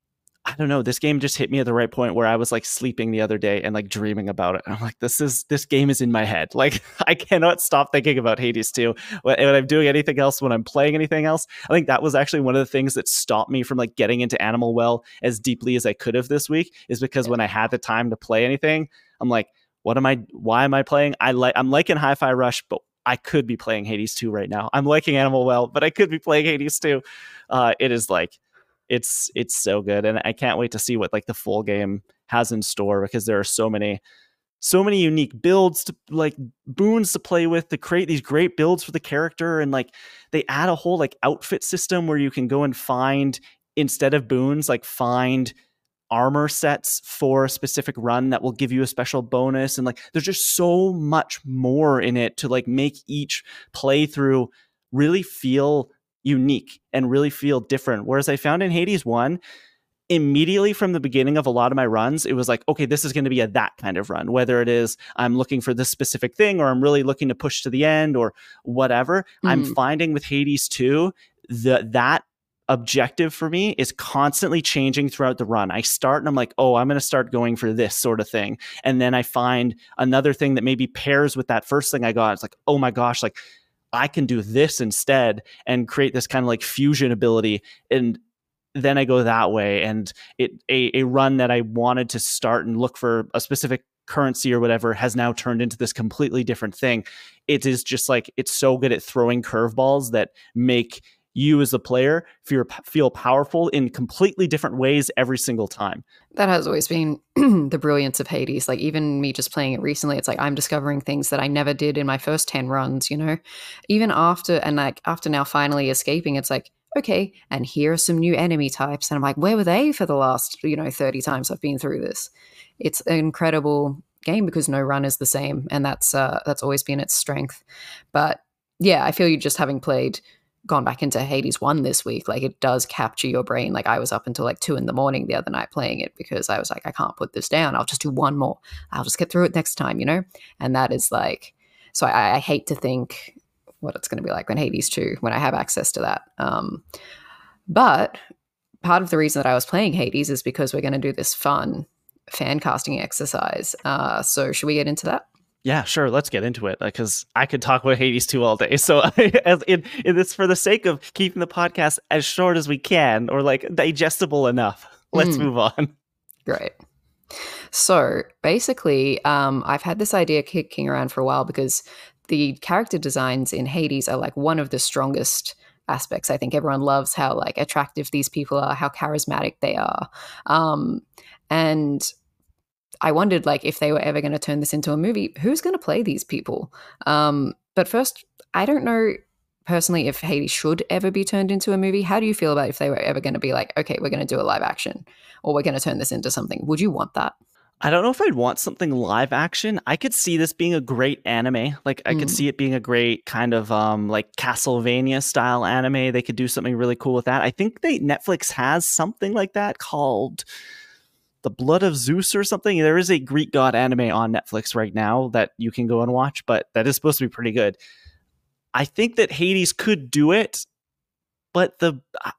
I don't know, this game just hit me at the right point where I was like sleeping the other day and like dreaming about it. And I'm like, this game is in my head. Like I cannot stop thinking about Hades 2 when I'm doing anything else, when I'm playing anything else. I think that was actually one of the things that stopped me from like getting into Animal Well as deeply as I could have this week, is because when I had the time to play anything, I'm like, why am I playing? I'm liking Hi-Fi Rush, but I could be playing Hades 2 right now. I'm liking Animal Well, but I could be playing Hades 2. It is like, it's so good, and I can't wait to see what like the full game has in store, because there are so many unique builds to like boons to play with to create these great builds for the character. And like they add a whole like outfit system where you can go and find, instead of boons, like find armor sets for a specific run that will give you a special bonus. And like there's just so much more in it to like make each playthrough really feel unique and really feel different. Whereas I found in Hades 1, immediately from the beginning of a lot of my runs, it was like, okay, this is going to be that kind of run, whether it is I'm looking for this specific thing or I'm really looking to push to the end or whatever. I'm finding with Hades 2 that objective for me is constantly changing throughout the run. I start and I'm like, oh, I'm going to start going for this sort of thing, and then I find another thing that maybe pairs with that first thing I got. It's like, oh my gosh, like I can do this instead and create this kind of like fusion ability. And then I go that way. And a run that I wanted to start and look for a specific currency or whatever has now turned into this completely different thing. It is just like, it's so good at throwing curveballs that make you as a player feel powerful in completely different ways every single time. That has always been the brilliance of Hades. Like even me just playing it recently, it's like I'm discovering things that I never did in my first 10 runs, you know? Even after now finally escaping, it's like, okay, and here are some new enemy types. And I'm like, where were they for the last, 30 times I've been through this? It's an incredible game because no run is the same. And that's always been its strength. But yeah, I feel you just having gone back into Hades 1 this week, like it does capture your brain. Like I was up until like 2 a.m. the other night playing it because I was like, I can't put this down. I'll just do one more. I'll just get through it next time, And that is like, so I hate to think what it's going to be like when Hades 2, when I have access to that. But part of the reason that I was playing Hades is because we're going to do this fun fan casting exercise. So should we get into that? Yeah, sure. Let's get into it because I could talk about Hades 2 all day. So it's for the sake of keeping the podcast as short as we can or like digestible enough. Let's move on. Great. So basically, I've had this idea kicking around for a while because the character designs in Hades are like one of the strongest aspects. I think everyone loves how like attractive these people are, how charismatic they are. And I wondered like if they were ever going to turn this into a movie, who's going to play these people? But first, I don't know personally if Hades should ever be turned into a movie. How do you feel about if they were ever going to be like, okay, we're going to do a live action or we're going to turn this into something? Would you want that? I don't know if I'd want something live action. I could see this being a great anime. Like I could see it being a great kind of like Castlevania style anime. They could do something really cool with that. I think Netflix has something like that called The Blood of Zeus or something. There is a Greek god anime on Netflix right now that you can go and watch, but that is supposed to be pretty good. I think that Hades could do it, but the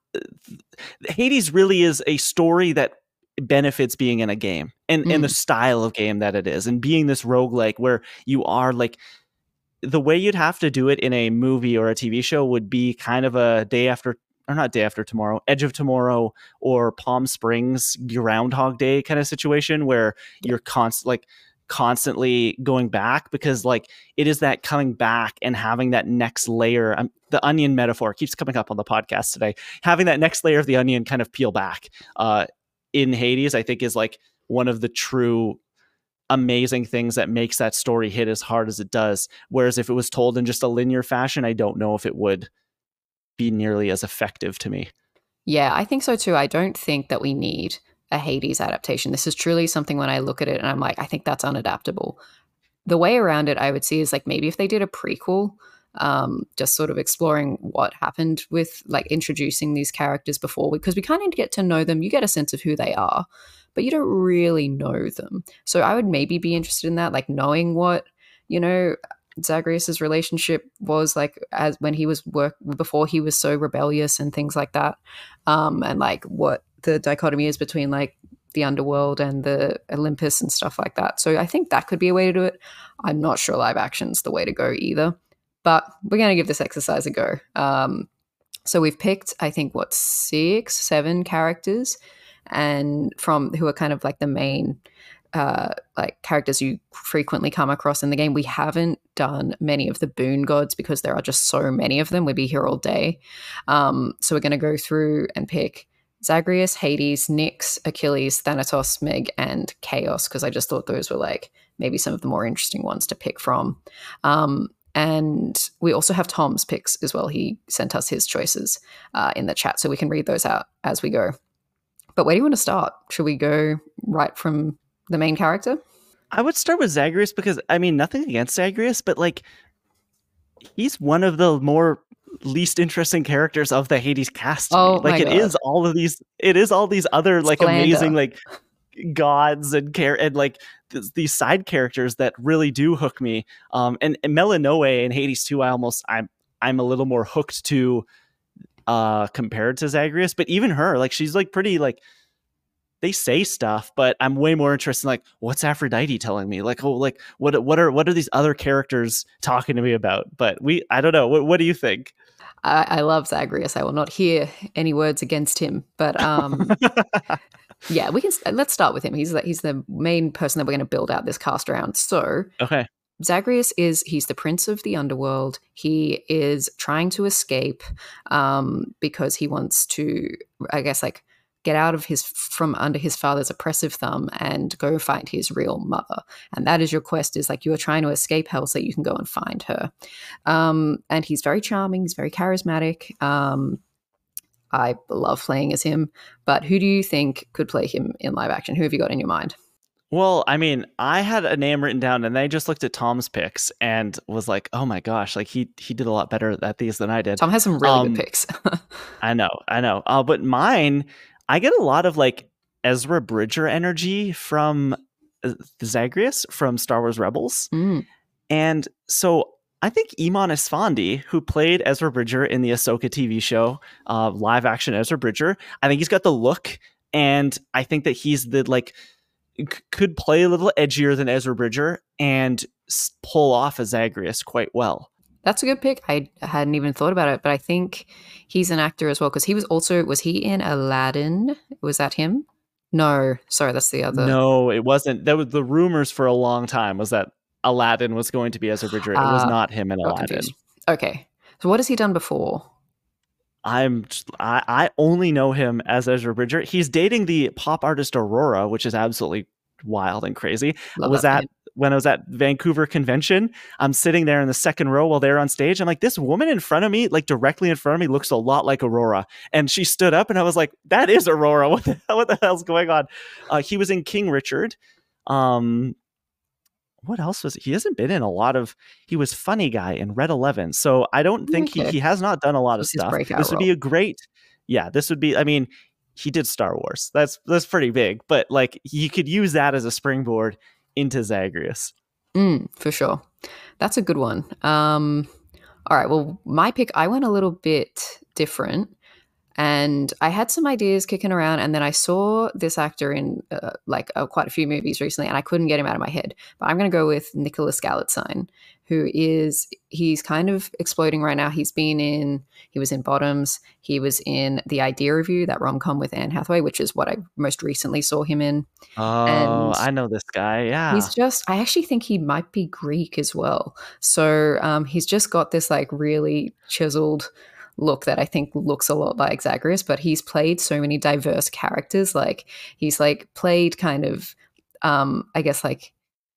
Hades really is a story that benefits being in a game and the style of game that it is, and being this roguelike where you are like, the way you'd have to do it in a movie or a TV show would be kind of a not Day After Tomorrow, Edge of Tomorrow, or Palm Springs Groundhog Day kind of situation where you're constantly going back, because like it is that coming back and having that next layer. The onion metaphor keeps coming up on the podcast today. Having that next layer of the onion kind of peel back in Hades, I think, is like one of the true amazing things that makes that story hit as hard as it does. Whereas if it was told in just a linear fashion, I don't know if it would be nearly as effective to me. Yeah, I think so too. I don't think that we need a Hades adaptation. This is truly something when I look at it and I'm like, I think that's unadaptable. The way around it I would see is like maybe if they did a prequel, just sort of exploring what happened with like introducing these characters before, because we kind of get to know them. You get a sense of who they are, but you don't really know them. So I would maybe be interested in that, like knowing what, Zagreus's relationship was like as when he was before he was so rebellious and things like that, and like what the dichotomy is between like the underworld and the Olympus and stuff like that. So I think that could be a way to do it. I'm not sure live action's the way to go either, but we're going to give this exercise a go. So we've picked, I think, 6, 7 characters, and from who are kind of like the main like characters you frequently come across in the game. We haven't done many of the boon gods because there are just so many of them. We'd be here all day. So we're going to go through and pick Zagreus, Hades, Nyx, Achilles, Thanatos, Meg, and Chaos, because I just thought those were like maybe some of the more interesting ones to pick from. And we also have Tom's picks as well. He sent us his choices in the chat, so we can read those out as we go. But where do you want to start? Should we go right from the main character? I would start with Zagreus because, I mean, nothing against Zagreus, but like he's one of the more least interesting characters of the Hades cast. Oh, like it is all these other like amazing like gods and like these side characters that really do hook me. And Melinoe and Hades too, I'm a little more hooked to compared to Zagreus, but even her, like she's like pretty like, they say stuff, but I'm way more interested in like, what's Aphrodite telling me? Like, oh, like what are these other characters talking to me about? But I don't know. What do you think? I love Zagreus. I will not hear any words against him, but yeah, let's start with him. He's the main person that we're going to build out this cast around. So okay. Zagreus he's the prince of the underworld. He is trying to escape because he wants to, I guess, like get out of from under his father's oppressive thumb and go find his real mother. And that is your quest, is like you are trying to escape hell so you can go and find her. And he's very charming. He's very charismatic. I love playing as him. But who do you think could play him in live action? Who have you got in your mind? Well, I mean, I had a name written down and then I just looked at Tom's picks and was like, oh my gosh, like he did a lot better at these than I did. Tom has some really good picks. I know. But mine, I get a lot of like Ezra Bridger energy from Zagreus from Star Wars Rebels. And so I think Eamon Esfandi, who played Ezra Bridger in the Ahsoka TV show, live action Ezra Bridger, I think he's got the look, and I think that he's the like could play a little edgier than Ezra Bridger and pull off a Zagreus quite well. That's a good pick. I hadn't even thought about it, but I think he's an actor as well, because was he in Aladdin? Was that him? No, sorry, that's the other. No, it wasn't. That was the rumors for a long time, was that Aladdin was going to be Ezra Bridger. It was not him in Aladdin. Confused. Okay, so what has he done before? I only know him as Ezra Bridger. He's dating the pop artist Aurora, which is absolutely wild and crazy. When I was at Vancouver Convention, I'm sitting there in the second row while they're on stage. I'm like, this woman in front of me, like directly in front of me, looks a lot like Aurora. And she stood up and I was like, that is Aurora. What the hell's going on? He was in King Richard. Um, what else was he hasn't been in a lot of he was funny guy in Red 11. So I don't think Okay. he has not done a lot This of was his stuff. breakout This would role. be a great this would be I mean, he did Star Wars. That's pretty big, but like you could use that as a springboard into Zagreus. For sure. That's a good one. All right, well, my pick, I went a little bit different. And I had some ideas kicking around, and then I saw this actor in quite a few movies recently, and I couldn't get him out of my head. But I'm going to go with Nicholas Galitzine, he's kind of exploding right now. He was in Bottoms, he was in The Idea Review, that rom-com with Anne Hathaway, which is what I most recently saw him in. Oh, And I know this guy. Yeah. I actually think he might be Greek as well. So he's just got this like really chiseled look that I think looks a lot like Zagreus, but he's played so many diverse characters. Like he's like played kind of, I guess like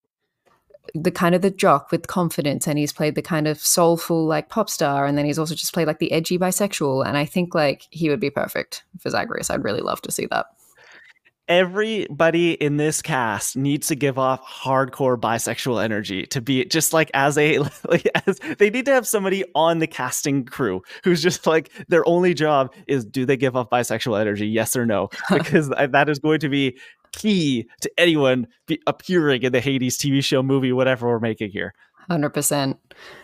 the kind of the jock with confidence, and he's played the kind of soulful like pop star, and then he's also just played like the edgy bisexual. And I think like he would be perfect for Zagreus. I'd really love to see that. Everybody in this cast needs to give off hardcore bisexual energy to be just like as they need to have somebody on the casting crew who's just like their only job is do they give off bisexual energy, yes or no, because that is going to be key to anyone appearing in the Hades TV show, movie, whatever we're making here. 100%.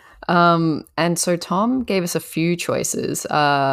And so Tom gave us a few choices.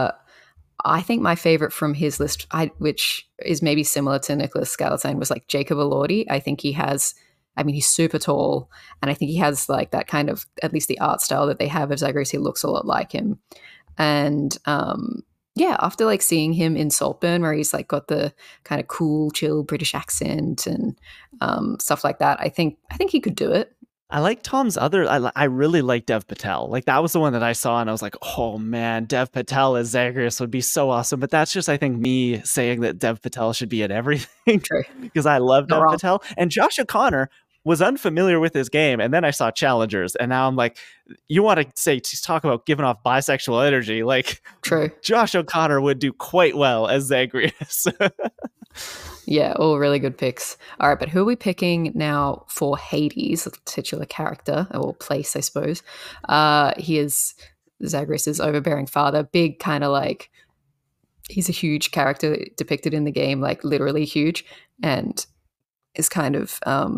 I think my favorite from his list, which is maybe similar to Nicholas Galitzine, was like Jacob Elordi. I think he's super tall, and I think he has like that kind of, at least the art style that they have of Zagreus, he looks a lot like him. And after like seeing him in Saltburn, where he's like got the kind of cool, chill British accent and stuff like that, I think he could do it. I like Tom's other. I really like Dev Patel. Like that was the one that I saw, and I was like, oh man, Dev Patel as Zagreus would be so awesome. But that's just, I think, me saying that Dev Patel should be in everything. True. Because I love Dev Patel. And Josh O'Connor was unfamiliar with his game, and then I saw Challengers, and now I'm like, you want to talk about giving off bisexual energy? Like, true. Josh O'Connor would do quite well as Zagreus. Yeah, all really good picks. All right, but who are we picking now for Hades, the titular character or place, I suppose? He is Zagreus' overbearing father, big kind of like, he's a huge character depicted in the game, like literally huge, and is kind of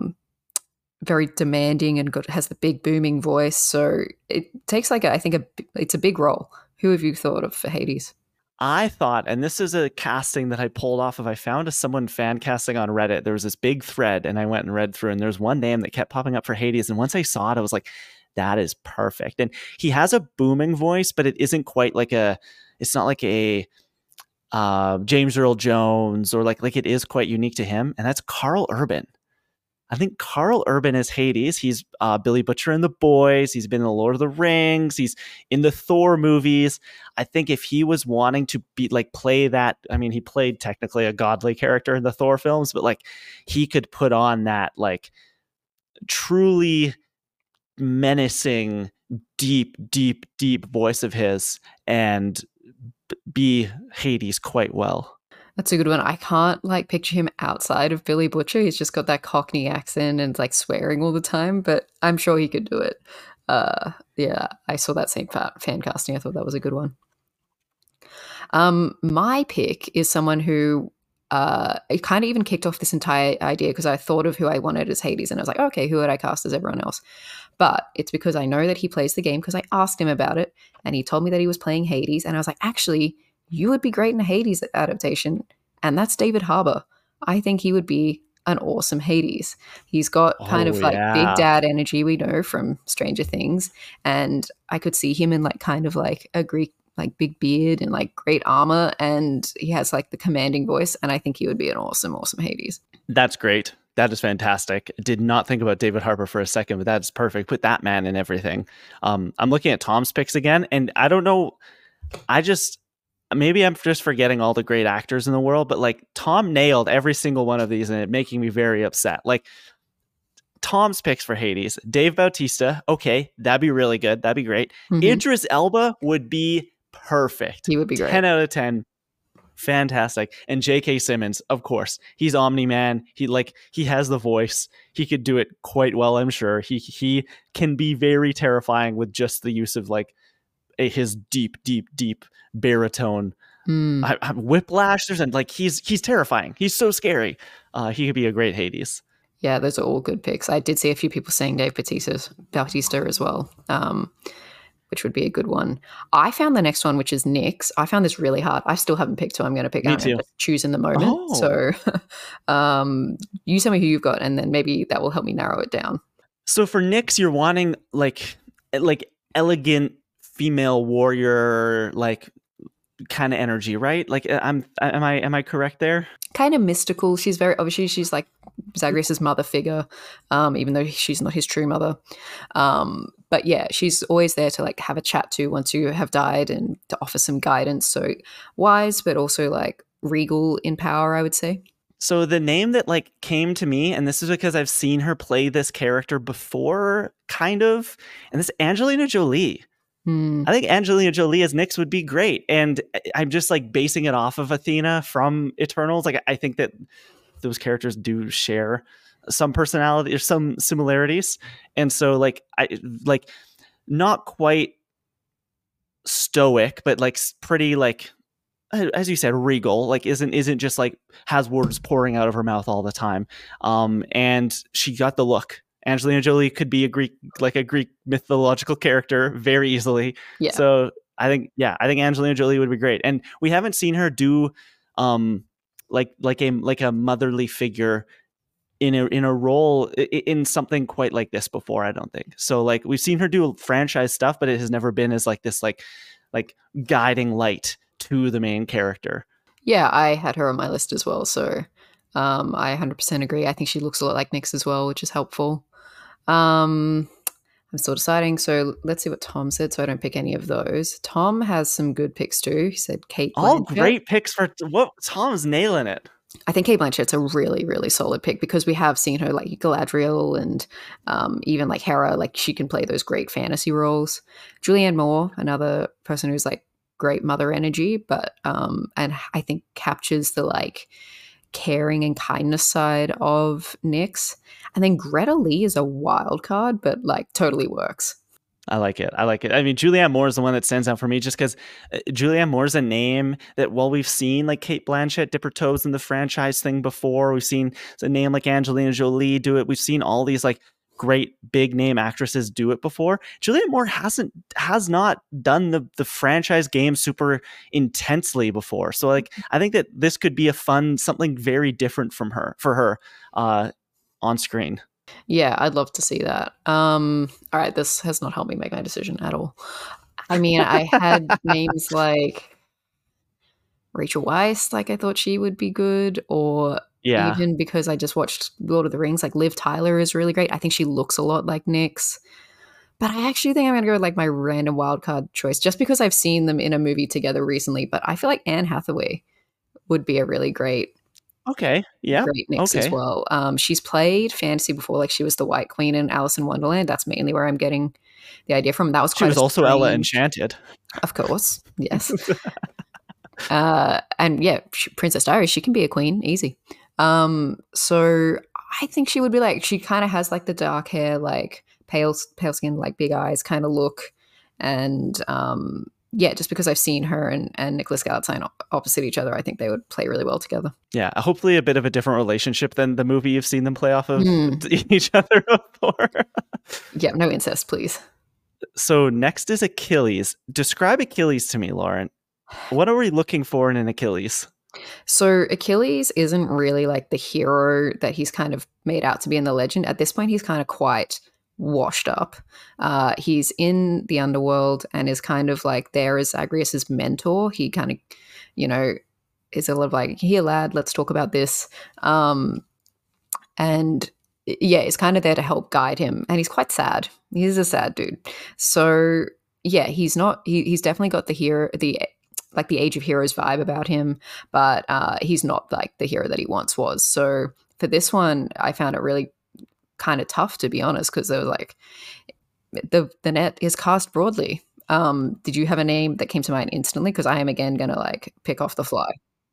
very demanding and has the big booming voice. So it takes like it's a big role. Who have you thought of for Hades? I thought, and this is a casting that I pulled off of, I found someone fan casting on Reddit. There was this big thread, and I went and read through, and there's one name that kept popping up for Hades. And once I saw it, I was like, that is perfect. And he has a booming voice, but it isn't quite like it's not like a James Earl Jones, or like it is quite unique to him. And that's Karl Urban. I think Karl Urban is Hades. He's Billy Butcher in The Boys. He's been in The Lord of the Rings. He's in the Thor movies. I think if he was wanting to be like play that, I mean, he played technically a godly character in the Thor films, but like he could put on that like truly menacing, deep, deep, deep voice of his and be Hades quite well. That's a good one. I can't like picture him outside of Billy Butcher. He's just got that Cockney accent and like swearing all the time, but I'm sure he could do it. Yeah, I saw that same fan casting. I thought that was a good one. My pick is someone who it kind of even kicked off this entire idea because I thought of who I wanted as Hades, and I was like, okay, who would I cast as everyone else? But it's because I know that he plays the game because I asked him about it, and he told me that he was playing Hades, and I was like, actually, you would be great in a Hades adaptation, and that's David Harbour. I think he would be an awesome Hades. He's got kind of like big dad energy we know from Stranger Things, and I could see him in like kind of like a Greek like big beard and like great armor, and he has like the commanding voice, and I think he would be an awesome Hades. That's great. That is fantastic. Did not think about David Harbour for a second, but that's perfect. Put that man in everything. I'm looking at Tom's picks again, and I don't know. Maybe I'm just forgetting all the great actors in the world, but like Tom nailed every single one of these, and it making me very upset. Like Tom's picks for Hades: Dave Bautista. Okay, that'd be really good. That'd be great. Mm-hmm. Idris Elba would be perfect. He would be great. 10 out of 10. Fantastic. And J.K. Simmons, of course, he's Omni-Man. He has the voice. He could do it quite well, I'm sure. He can be very terrifying with just the use of like his deep baritone. Whiplash. There's like he's terrifying. He's so scary. He could be a great Hades. Yeah, those are all good picks. I did see a few people saying Dave Bautista as well, which would be a good one. I found the next one, which is Nyx. I found this really hard. I still haven't picked who I'm going to pick. Me too. Just choose in the moment. Oh. So you tell me who you've got, and then maybe that will help me narrow it down. So for Nyx, you're wanting like elegant female warrior, like kind of energy, right? Like am I correct there? Kind of mystical. She's she's like Zagreus' mother figure, even though she's not his true mother. But yeah, she's always there to like have a chat to once you have died and to offer some guidance. So wise, but also like regal in power, I would say. So the name that like came to me, and this is because I've seen her play this character before, kind of, and this is Angelina Jolie. I think Angelina Jolie as Nyx would be great. And I'm just like basing it off of Athena from Eternals. Like I think that those characters do share some personality or some similarities. And so like I like not quite stoic, but like pretty like, as you said, regal, like isn't just like has words pouring out of her mouth all the time. And she got the look. Angelina Jolie could be a Greek mythological character very easily. Yeah. So I think Angelina Jolie would be great. And we haven't seen her do like a motherly figure in a role in something quite like this before, I don't think. So like we've seen her do franchise stuff, but it has never been as like this like guiding light to the main character. Yeah, I had her on my list as well. So I 100% agree. I think she looks a lot like Nyx as well, which is helpful. I'm still deciding. So let's see what Tom said. So I don't pick any of those. Tom has some good picks too. He said Cate Blanchett. All great picks for what Tom's nailing it. I think Cate Blanchett's a really, really solid pick because we have seen her like Galadriel and even like Hera. Like she can play those great fantasy roles. Julianne Moore, another person who's like great mother energy, but and I think captures the like caring and kindness side of Nyx. And then Greta Lee is a wild card, but like totally works. I like it. I mean, Julianne Moore is the one that stands out for me just because Julianne Moore is a name that while we've seen like Cate Blanchett dip her toes in the franchise thing before, we've seen a name like Angelina Jolie do it. We've seen all these like great big name actresses do it before. Julianne Moore has not done the franchise game super intensely before. So like I think that this could be a fun something very different for her on screen. Yeah, I'd love to see that. All right, this has not helped me make my decision at all. I mean, I had names like Rachel Weisz, like I thought she would be good, or even because I just watched Lord of the Rings, like Liv Tyler is really great. I think she looks a lot like Nyx. But I actually think I'm going to go with like my random wildcard choice just because I've seen them in a movie together recently. But I feel like Anne Hathaway would be a really great great Nyx as well. She's played fantasy before, like she was the White Queen in Alice in Wonderland. That's mainly where I'm getting the idea from. That was she was also Ella Enchanted, of course. Yes, and yeah, Princess Diaries. She can be a queen, easy. So I think she would be like she kind of has like the dark hair, like pale skin, like big eyes kind of look, and yeah, just because I've seen her and Nicholas Gallatin opposite each other, I think they would play really well together. Yeah, hopefully a bit of a different relationship than the movie you've seen them play off of each other before. Yeah, no incest, please. So next is Achilles. Describe Achilles to me, Lauren. What are we looking for in an Achilles? So Achilles isn't really like the hero that he's kind of made out to be in the legend. At this point, he's kind of quite washed up. He's in the underworld and is kind of like there as Zagreus's mentor. He kind of, you know, is a little like, here, lad, let's talk about this. And yeah, is kind of there to help guide him. And he's quite sad. He's a sad dude. So yeah, he's definitely got the Age of Heroes vibe about him, but he's not like the hero that he once was. So for this one, I found it really kind of tough, to be honest, because they were like the net is cast broadly. Did you have a name that came to mind instantly? Because I am again gonna like pick off the fly.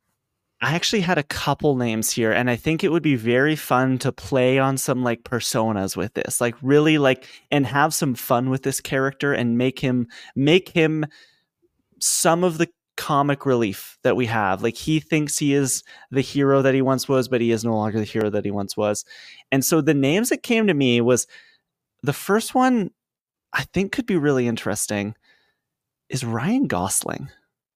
I actually had a couple names here, and I think it would be very fun to play on some like personas with this, like really like, and have some fun with this character and make him some of the comic relief that we have. Like he thinks he is the hero that he once was, but he is no longer the hero that he once was. And so the names that came to me was the first one I think could be really interesting is Ryan Gosling.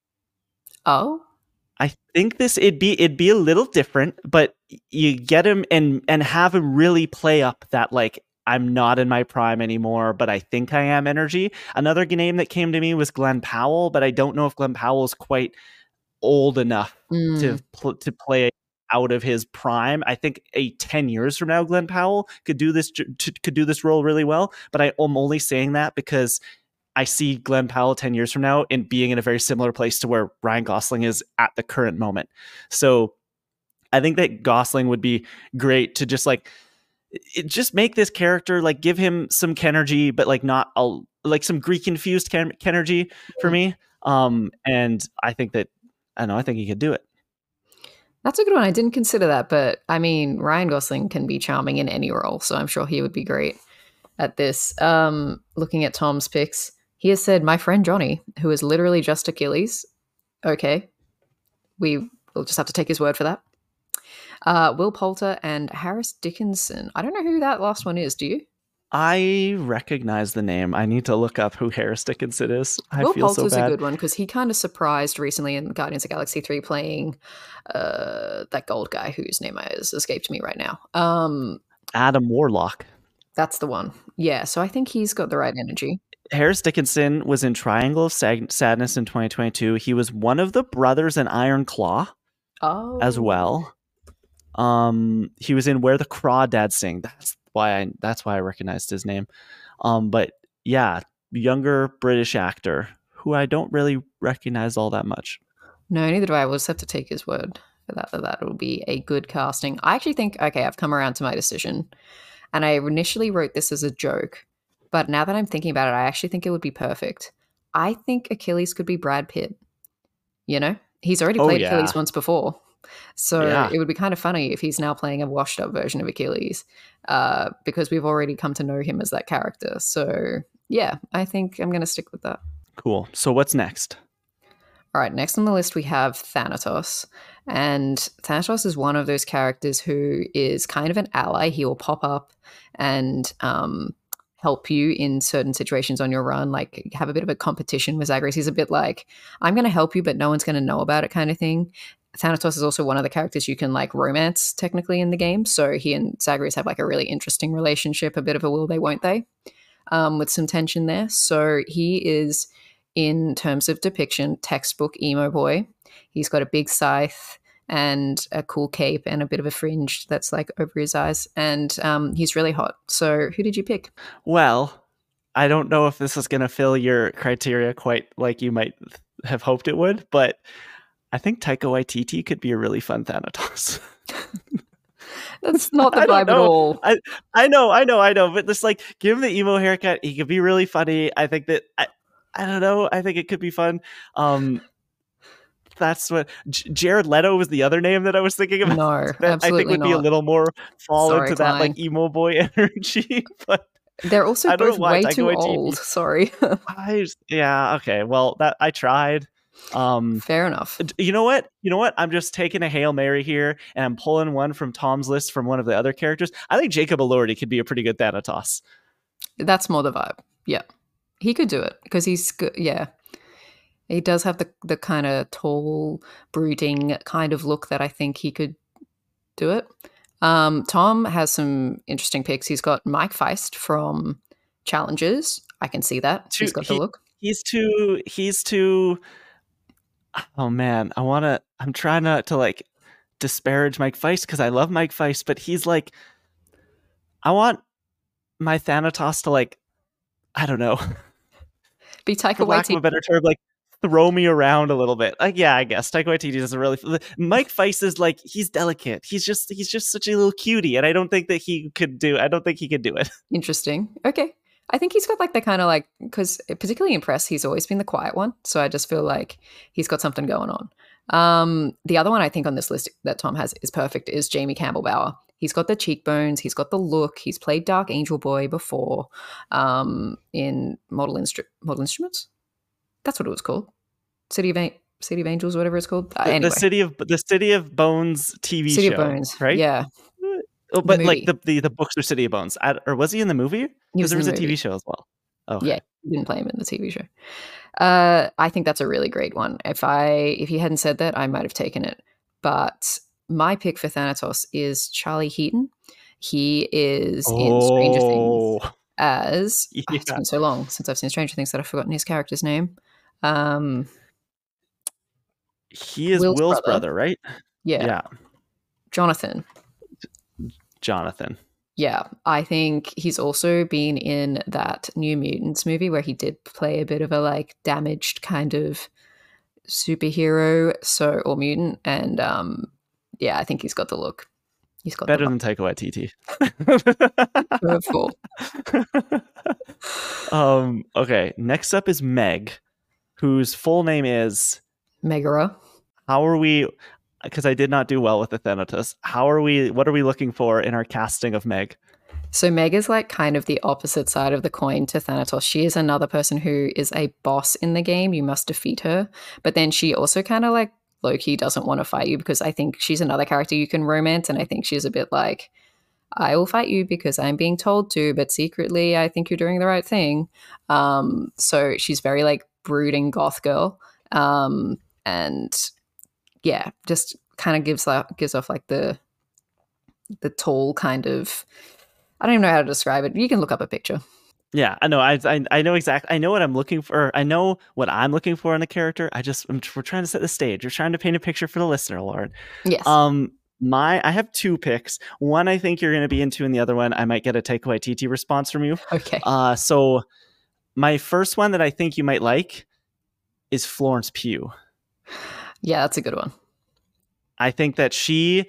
Oh, I think it'd be a little different, but you get him and have him really play up that like I'm not in my prime anymore, but I think I am energy. Another name that came to me was Glenn Powell, but I don't know if Glenn Powell is quite old enough to play out of his prime. I think 10 years from now, Glenn Powell could do this role really well. But I'm only saying that because I see Glenn Powell 10 years from now in being in a very similar place to where Ryan Gosling is at the current moment. So I think that Gosling would be great to just like just make this character like give him some Kenergy, but like not like some Greek infused Kenergy for me. And I think that I think he could do it. That's a good one. I didn't consider that, but I mean, Ryan Gosling can be charming in any role, so I'm sure he would be great at this. Looking at Tom's picks, he has said, "My friend Johnny, who is literally just Achilles." Okay, we will just have to take his word for that. Will Poulter and Harris Dickinson. I don't know who that last one is. Do you? I recognize the name. I need to look up who Harris Dickinson is. Will Poulter's a good one because he kind of surprised recently in Guardians of Galaxy 3 playing that gold guy whose name has escaped me right now. Adam Warlock. That's the one. Yeah, so I think he's got the right energy. Harris Dickinson was in Triangle of Sadness in 2022. He was one of the brothers in Iron Claw as well. He was in Where the Crawdads Sing. That's why I recognized his name. But yeah, younger British actor who I don't really recognize all that much. No, neither do I. We'll just have to take his word for that. It'll be a good casting. I actually think, okay, I've come around to my decision. And I initially wrote this as a joke. But now that I'm thinking about it, I actually think it would be perfect. I think Achilles could be Brad Pitt. You know? He's already played Achilles once before. So it would be kind of funny if he's now playing a washed up version of Achilles because we've already come to know him as that character. So yeah, I think I'm going to stick with that. Cool. So what's next? All right, next on the list we have Thanatos. And Thanatos is one of those characters who is kind of an ally. He will pop up and help you in certain situations on your run, like have a bit of a competition with Zagreus. He's a bit like, I'm going to help you, but no one's going to know about it kind of thing. Thanatos is also one of the characters you can like romance technically in the game. So he and Zagreus have like a really interesting relationship, a bit of a will they, won't they, with some tension there. So he is, in terms of depiction, textbook emo boy. He's got a big scythe and a cool cape and a bit of a fringe that's like over his eyes. And he's really hot. So who did you pick? Well, I don't know if this is going to fill your criteria quite like you might have hoped it would, but I think Taika Waititi could be a really fun Thanatos. That's not the vibe at all. I know. But just like give him the emo haircut. He could be really funny. I think that I don't know. I think it could be fun. That's what Jared Leto was the other name that I was thinking about. No, absolutely I think would not. Be a little more fall Sorry, into Klein. that like emo boy energy. But they're also both way too old. Sorry. Okay. Well, that I tried. Fair enough. You know what? I'm just taking a Hail Mary here and I'm pulling one from Tom's list from one of the other characters. I think Jacob Elordi could be a pretty good Thanatos. That's more the vibe. Yeah. He could do it because he's good. Yeah. He does have the kind of tall, brooding kind of look that I think he could do it. Tom has some interesting picks. He's got Mike Feist from Challengers. I can see that. He's got the look. He's too oh man, I'm trying not to like disparage Mike Feist because I love Mike Feist, but he's like, I want my Thanatos to like, I don't know, be Taika Waititi. For lack of a better term, like throw me around a little bit. Like, yeah, I guess Taika Waititi is Mike Feist is like, he's delicate. He's just such a little cutie, and I don't think he could do it. Interesting. Okay. I think he's got like the kind of like, because particularly in press, he's always been the quiet one. So I just feel like he's got something going on. The other one I think on this list that Tom has is perfect is Jamie Campbell Bower. He's got the cheekbones. He's got the look. He's played Dark Angel Boy before in Mortal Instruments. That's what it was called. City of Angels, whatever it's called. Anyway. the City of Bones TV City show. of Bones, right? Yeah. Oh, but like the books are City of Bones. Or was he in the movie? Because there was a TV show as well. Oh, okay. Yeah, he didn't play him in the TV show. I think that's a really great one. If he hadn't said that, I might have taken it. But my pick for Thanatos is Charlie Heaton. He is in Stranger Things as it's been so long since I've seen Stranger Things that I've forgotten his character's name. He is Will's brother, right? Yeah. Jonathan. Yeah, I think he's also been in that New Mutants movie where he did play a bit of a like damaged kind of superhero, or mutant, and yeah, I think he's got the look. He's got better than Taika Waititi. Okay, next up is Meg, whose full name is Megara. How are we? Because I did not do well with the Thanatos. What are we looking for in our casting of Meg? So Meg is like kind of the opposite side of the coin to Thanatos. She is another person who is a boss in the game. You must defeat her. But then she also kind of like low-key doesn't want to fight you, because I think she's another character you can romance. And I think she's a bit like, I will fight you because I'm being told to, but secretly I think you're doing the right thing. So she's very like brooding goth girl. And yeah, just kind of gives off like the tall kind of, I don't even know how to describe it. You can look up a picture. Yeah, I know. I know exactly. I know what I'm looking for. I know what I'm looking for in a character. We're trying to set the stage. We're trying to paint a picture for the listener, Lauren. Yes. I have two picks. One I think you're going to be into, and the other one I might get a Taika Waititi response from you. Okay. So my first one that I think you might like is Florence Pugh. Yeah, that's a good one. I think that she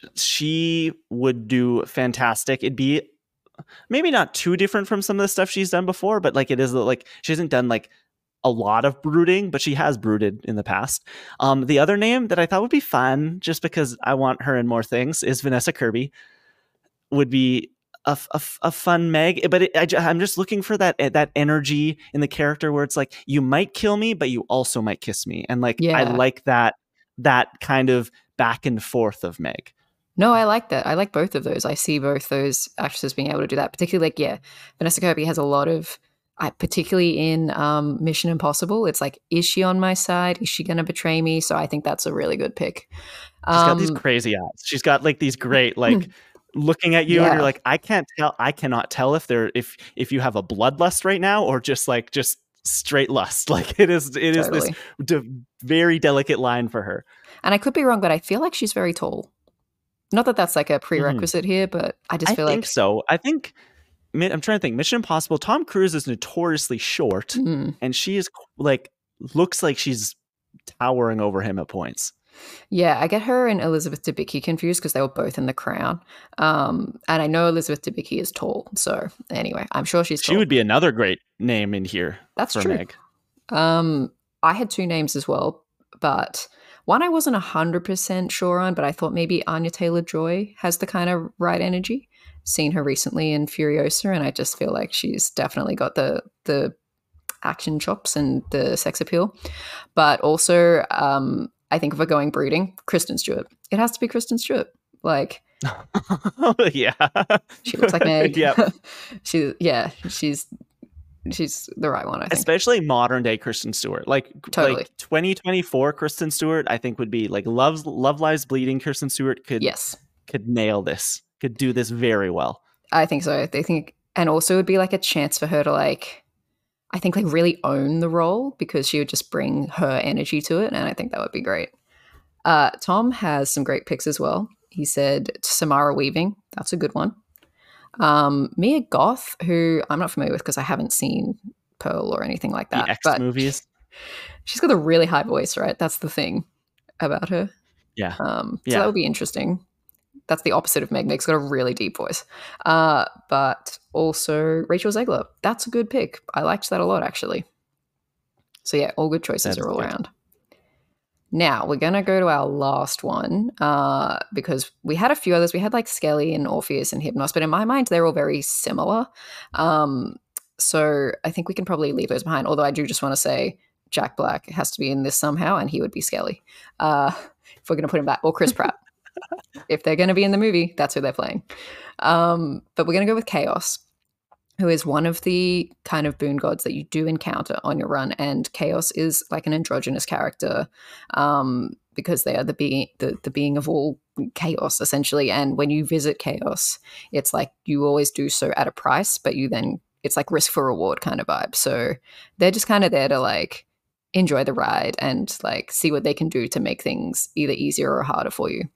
would do fantastic. It'd be maybe not too different from some of the stuff she's done before, but like it is like she hasn't done like a lot of brooding, but she has brooded in the past. The other name that I thought would be fun, just because I want her in more things, is Vanessa Kirby. Would be a fun Meg, but I'm just looking for that energy in the character where it's like, you might kill me, but you also might kiss me, and like I like that kind of back and forth of Meg. No, I like that. I like both of those. I see both those actresses being able to do that. Particularly, like, Vanessa Kirby has a lot of, particularly in Mission Impossible, it's like, is she on my side? Is she going to betray me? So I think that's a really good pick. She's got these crazy eyes. She's got like these great, like, looking at you and you're like, I cannot tell if you have a bloodlust right now or just straight lust. Like it is totally. This very delicate line for her. And I could be wrong, but I feel like she's very tall. Not that that's like a prerequisite here, but I feel like... I think so. I think, I'm trying to think, Mission Impossible, Tom Cruise is notoriously short, and she is like, looks like she's towering over him at points. Yeah, I get her and Elizabeth Debicki confused because they were both in The Crown. And I know Elizabeth Debicki is tall. So anyway, I'm sure she's tall. She would be another great name in here. That's for true. Meg. I had two names as well, but one I wasn't 100% sure on, but I thought maybe Anya Taylor-Joy has the kind of right energy. Seen her recently in Furiosa, and I just feel like she's definitely got the action chops and the sex appeal. But also, I think if we're going brooding, Kristen Stewart. It has to be Kristen Stewart. Like, yeah, she looks like Meg. Yeah, she's the right one. I think, especially modern day Kristen Stewart. Like, totally. Like 2024 Kristen Stewart, I think would be like Love Lies Bleeding. Kristen Stewart could nail this. Could do this very well. I think so. They think, and also it would be like a chance for her to like, I think, like really own the role, because she would just bring her energy to it, and I think that would be great. Tom has some great picks as well. He said Samara Weaving. That's a good one. Mia Goth, who I'm not familiar with because I haven't seen Pearl or anything like that. The X movies. She's got a really high voice, right? That's the thing about her. Yeah. So that would be interesting. That's the opposite of Meg. Meg's got a really deep voice. But also Rachel Zegler. That's a good pick. I liked that a lot, actually. So yeah, all good choices are all around. Now we're gonna go to our last one because we had a few others. We had like Skelly and Orpheus and Hypnos, but in my mind they're all very similar. Um, so I think we can probably leave those behind. Although I do just want to say Jack Black has to be in this somehow, and he would be Skelly if we're gonna put him back, or Chris Pratt. If they're gonna be in the movie, that's who they're playing. But we're gonna go with Chaos, who is one of the kind of boon gods that you do encounter on your run. And Chaos is like an androgynous character because they are the being of all chaos, essentially. And when you visit Chaos, it's like you always do so at a price, but you then, it's like risk for reward kind of vibe. So they're just kind of there to like enjoy the ride and like see what they can do to make things either easier or harder for you.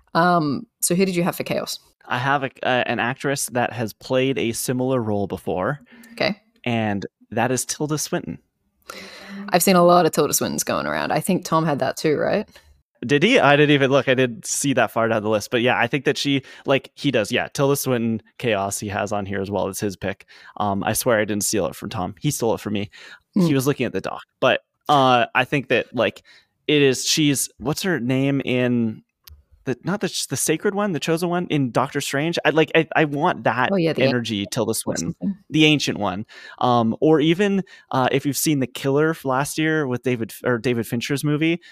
So who did you have for Chaos? I have an actress that has played a similar role before. Okay. And that is Tilda Swinton. I've seen a lot of Tilda Swintons going around. I think Tom had that too, right? Did he? I didn't even look. I didn't see that far down the list. But yeah, I think that she, like he does. Yeah, Tilda Swinton, Chaos, he has on here as well as his pick. I swear I didn't steal it from Tom. He stole it from me. He was looking at the doc. But I think that like it is, what's her name in not the sacred one, the chosen one in Doctor Strange. I want that energy, Tilda Swinton, the ancient one. Or even if you've seen The Killer last year with David Fincher's movie,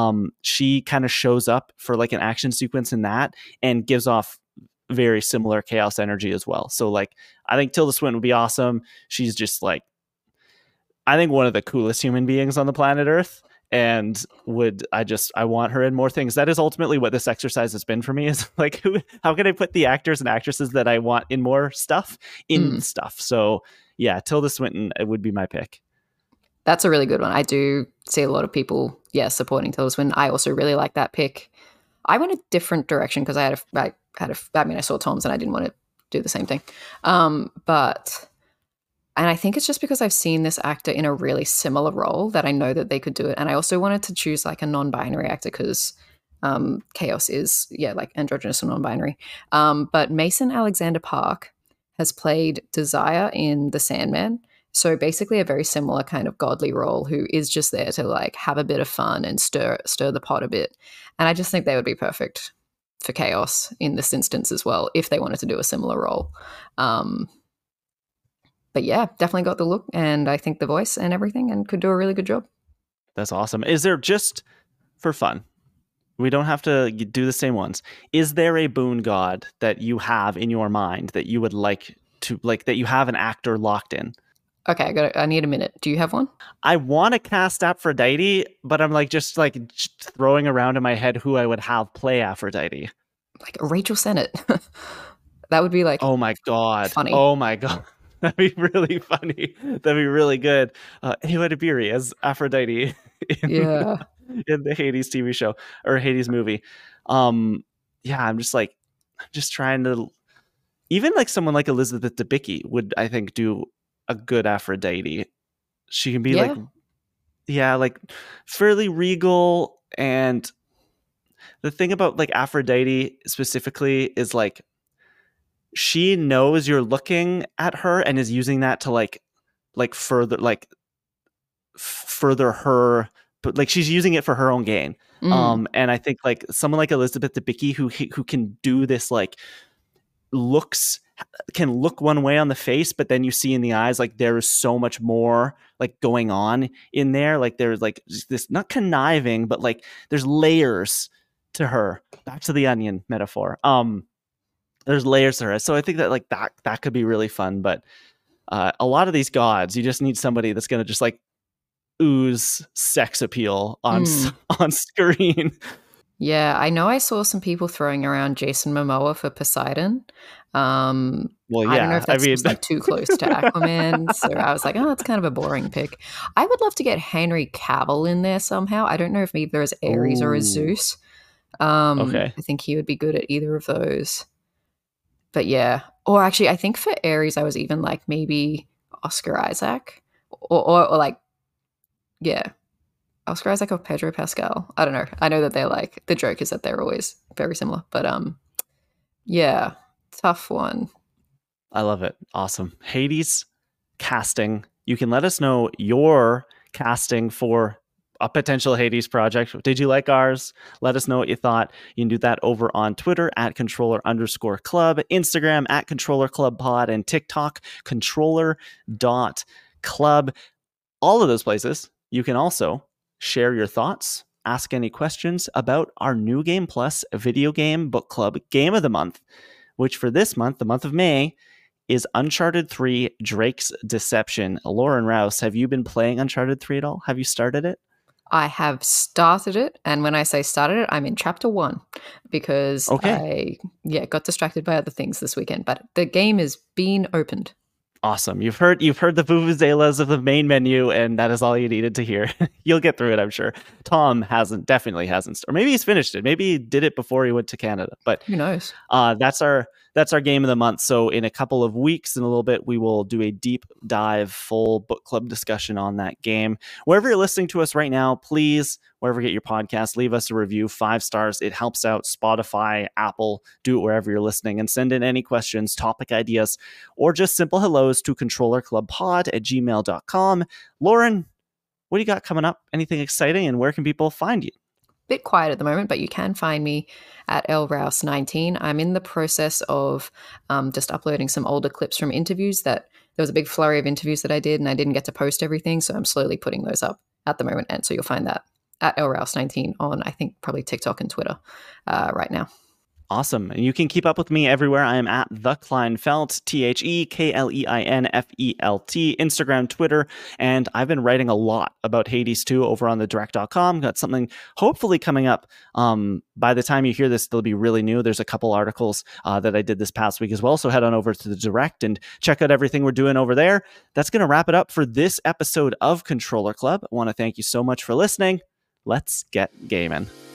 she kind of shows up for like an action sequence in that and gives off very similar chaos energy as well. So like, I think Tilda Swinton would be awesome. She's just like, I think one of the coolest human beings on the planet Earth. And I want her in more things. That is ultimately what this exercise has been for me, is like, how can I put the actors and actresses that I want in more stuff in stuff? So yeah, Tilda Swinton, it would be my pick. That's a really good one. I do see a lot of people, supporting Tilda Swinton. I also really like that pick. I went a different direction because I saw Tom's and I didn't want to do the same thing. And I think it's just because I've seen this actor in a really similar role that I know that they could do it. And I also wanted to choose like a non-binary actor because Chaos is, like androgynous or non-binary. But Mason Alexander Park has played Desire in The Sandman. So basically a very similar kind of godly role who is just there to like have a bit of fun and stir the pot a bit. And I just think they would be perfect for Chaos in this instance as well, if they wanted to do a similar role. But yeah, definitely got the look and I think the voice and everything, and could do a really good job. That's awesome. Is there, just for fun, we don't have to do the same ones, is there a boon god that you have in your mind that you would like to, like, that you have an actor locked in? Okay, I need a minute. Do you have one? I want to cast Aphrodite, but I'm like just throwing around in my head who I would have play Aphrodite. Like Rachel Sennett. That would be like, oh my god, funny. Oh my god. That'd be really funny. That'd be really good. Ewa Dabiri as Aphrodite in the Hades TV show or Hades movie. I'm just trying to, even like someone like Elizabeth Debicki would, I think, do a good Aphrodite. She can be like fairly regal. And the thing about like Aphrodite specifically is like, she knows you're looking at her and is using that to further her, but like she's using it for her own gain. And I think like someone like Elizabeth Debicki who can do this, like can look one way on the face, but then you see in the eyes like there is so much more like going on in there. Like there's like this, not conniving, but like there's layers to her. Back to the onion metaphor. There's layers to her. So I think that like that could be really fun. But a lot of these gods, you just need somebody that's going to just like ooze sex appeal on screen. Yeah, I know I saw some people throwing around Jason Momoa for Poseidon. Well, yeah, I don't know if that's like too close to Aquaman. So I was like, oh, that's kind of a boring pick. I would love to get Henry Cavill in there somehow. I don't know if either as Ares or as Zeus. Okay. I think he would be good at either of those. But yeah, or actually, I think for Ares, I was even like maybe Oscar Isaac, or like, yeah, Oscar Isaac or Pedro Pascal. I don't know. I know that they're like, the joke is that they're always very similar, but yeah, tough one. I love it. Awesome. Hades casting. You can let us know your casting for a potential Hades project. Did you like ours? Let us know what you thought. You can do that over on Twitter at controller_club, Instagram at controllerclubpod, and TikTok controller.club. All of those places, you can also share your thoughts, ask any questions about our New Game Plus video game book club game of the month, which for this month, the month of May, is Uncharted 3 Drake's Deception. Lauren Rouse, have you been playing Uncharted 3 at all? Have you started it? I have started it, and when I say started it, I'm in chapter 1 because I got distracted by other things this weekend, but the game is being opened. Awesome. You've heard the vuvuzelas of the main menu, and that is all you needed to hear. You'll get through it, I'm sure. Tom definitely hasn't, or maybe he's finished it. Maybe he did it before he went to Canada, but who knows? That's our game of the month. So in a couple of weeks, in a little bit, we will do a deep dive, full book club discussion on that game. Wherever you're listening to us right now, please, wherever you get your podcast, leave us a review, 5 stars. It helps out. Spotify, Apple, do it wherever you're listening, and send in any questions, topic ideas, or just simple hellos to controllerclubpod@gmail.com. Lauren, what do you got coming up? Anything exciting, and where can people find you? Bit quiet at the moment, but you can find me at lrouse19. I'm in the process of just uploading some older clips from interviews. That there was a big flurry of interviews that I did, and I didn't get to post everything, so I'm slowly putting those up at the moment. And so you'll find that at lrouse19 on, I think, probably TikTok and Twitter right now. Awesome. And you can keep up with me everywhere. I am at The Kleinfelt, TheKleinFelt, Instagram, Twitter, and I've been writing a lot about Hades 2 over on thedirect.com. Got something hopefully coming up. By the time you hear this, they'll be really new. There's a couple articles that I did this past week as well, so head on over to the Direct and check out everything we're doing over there. That's going to wrap it up for this episode of Controller Club. I want to thank you so much for listening. Let's get gaming.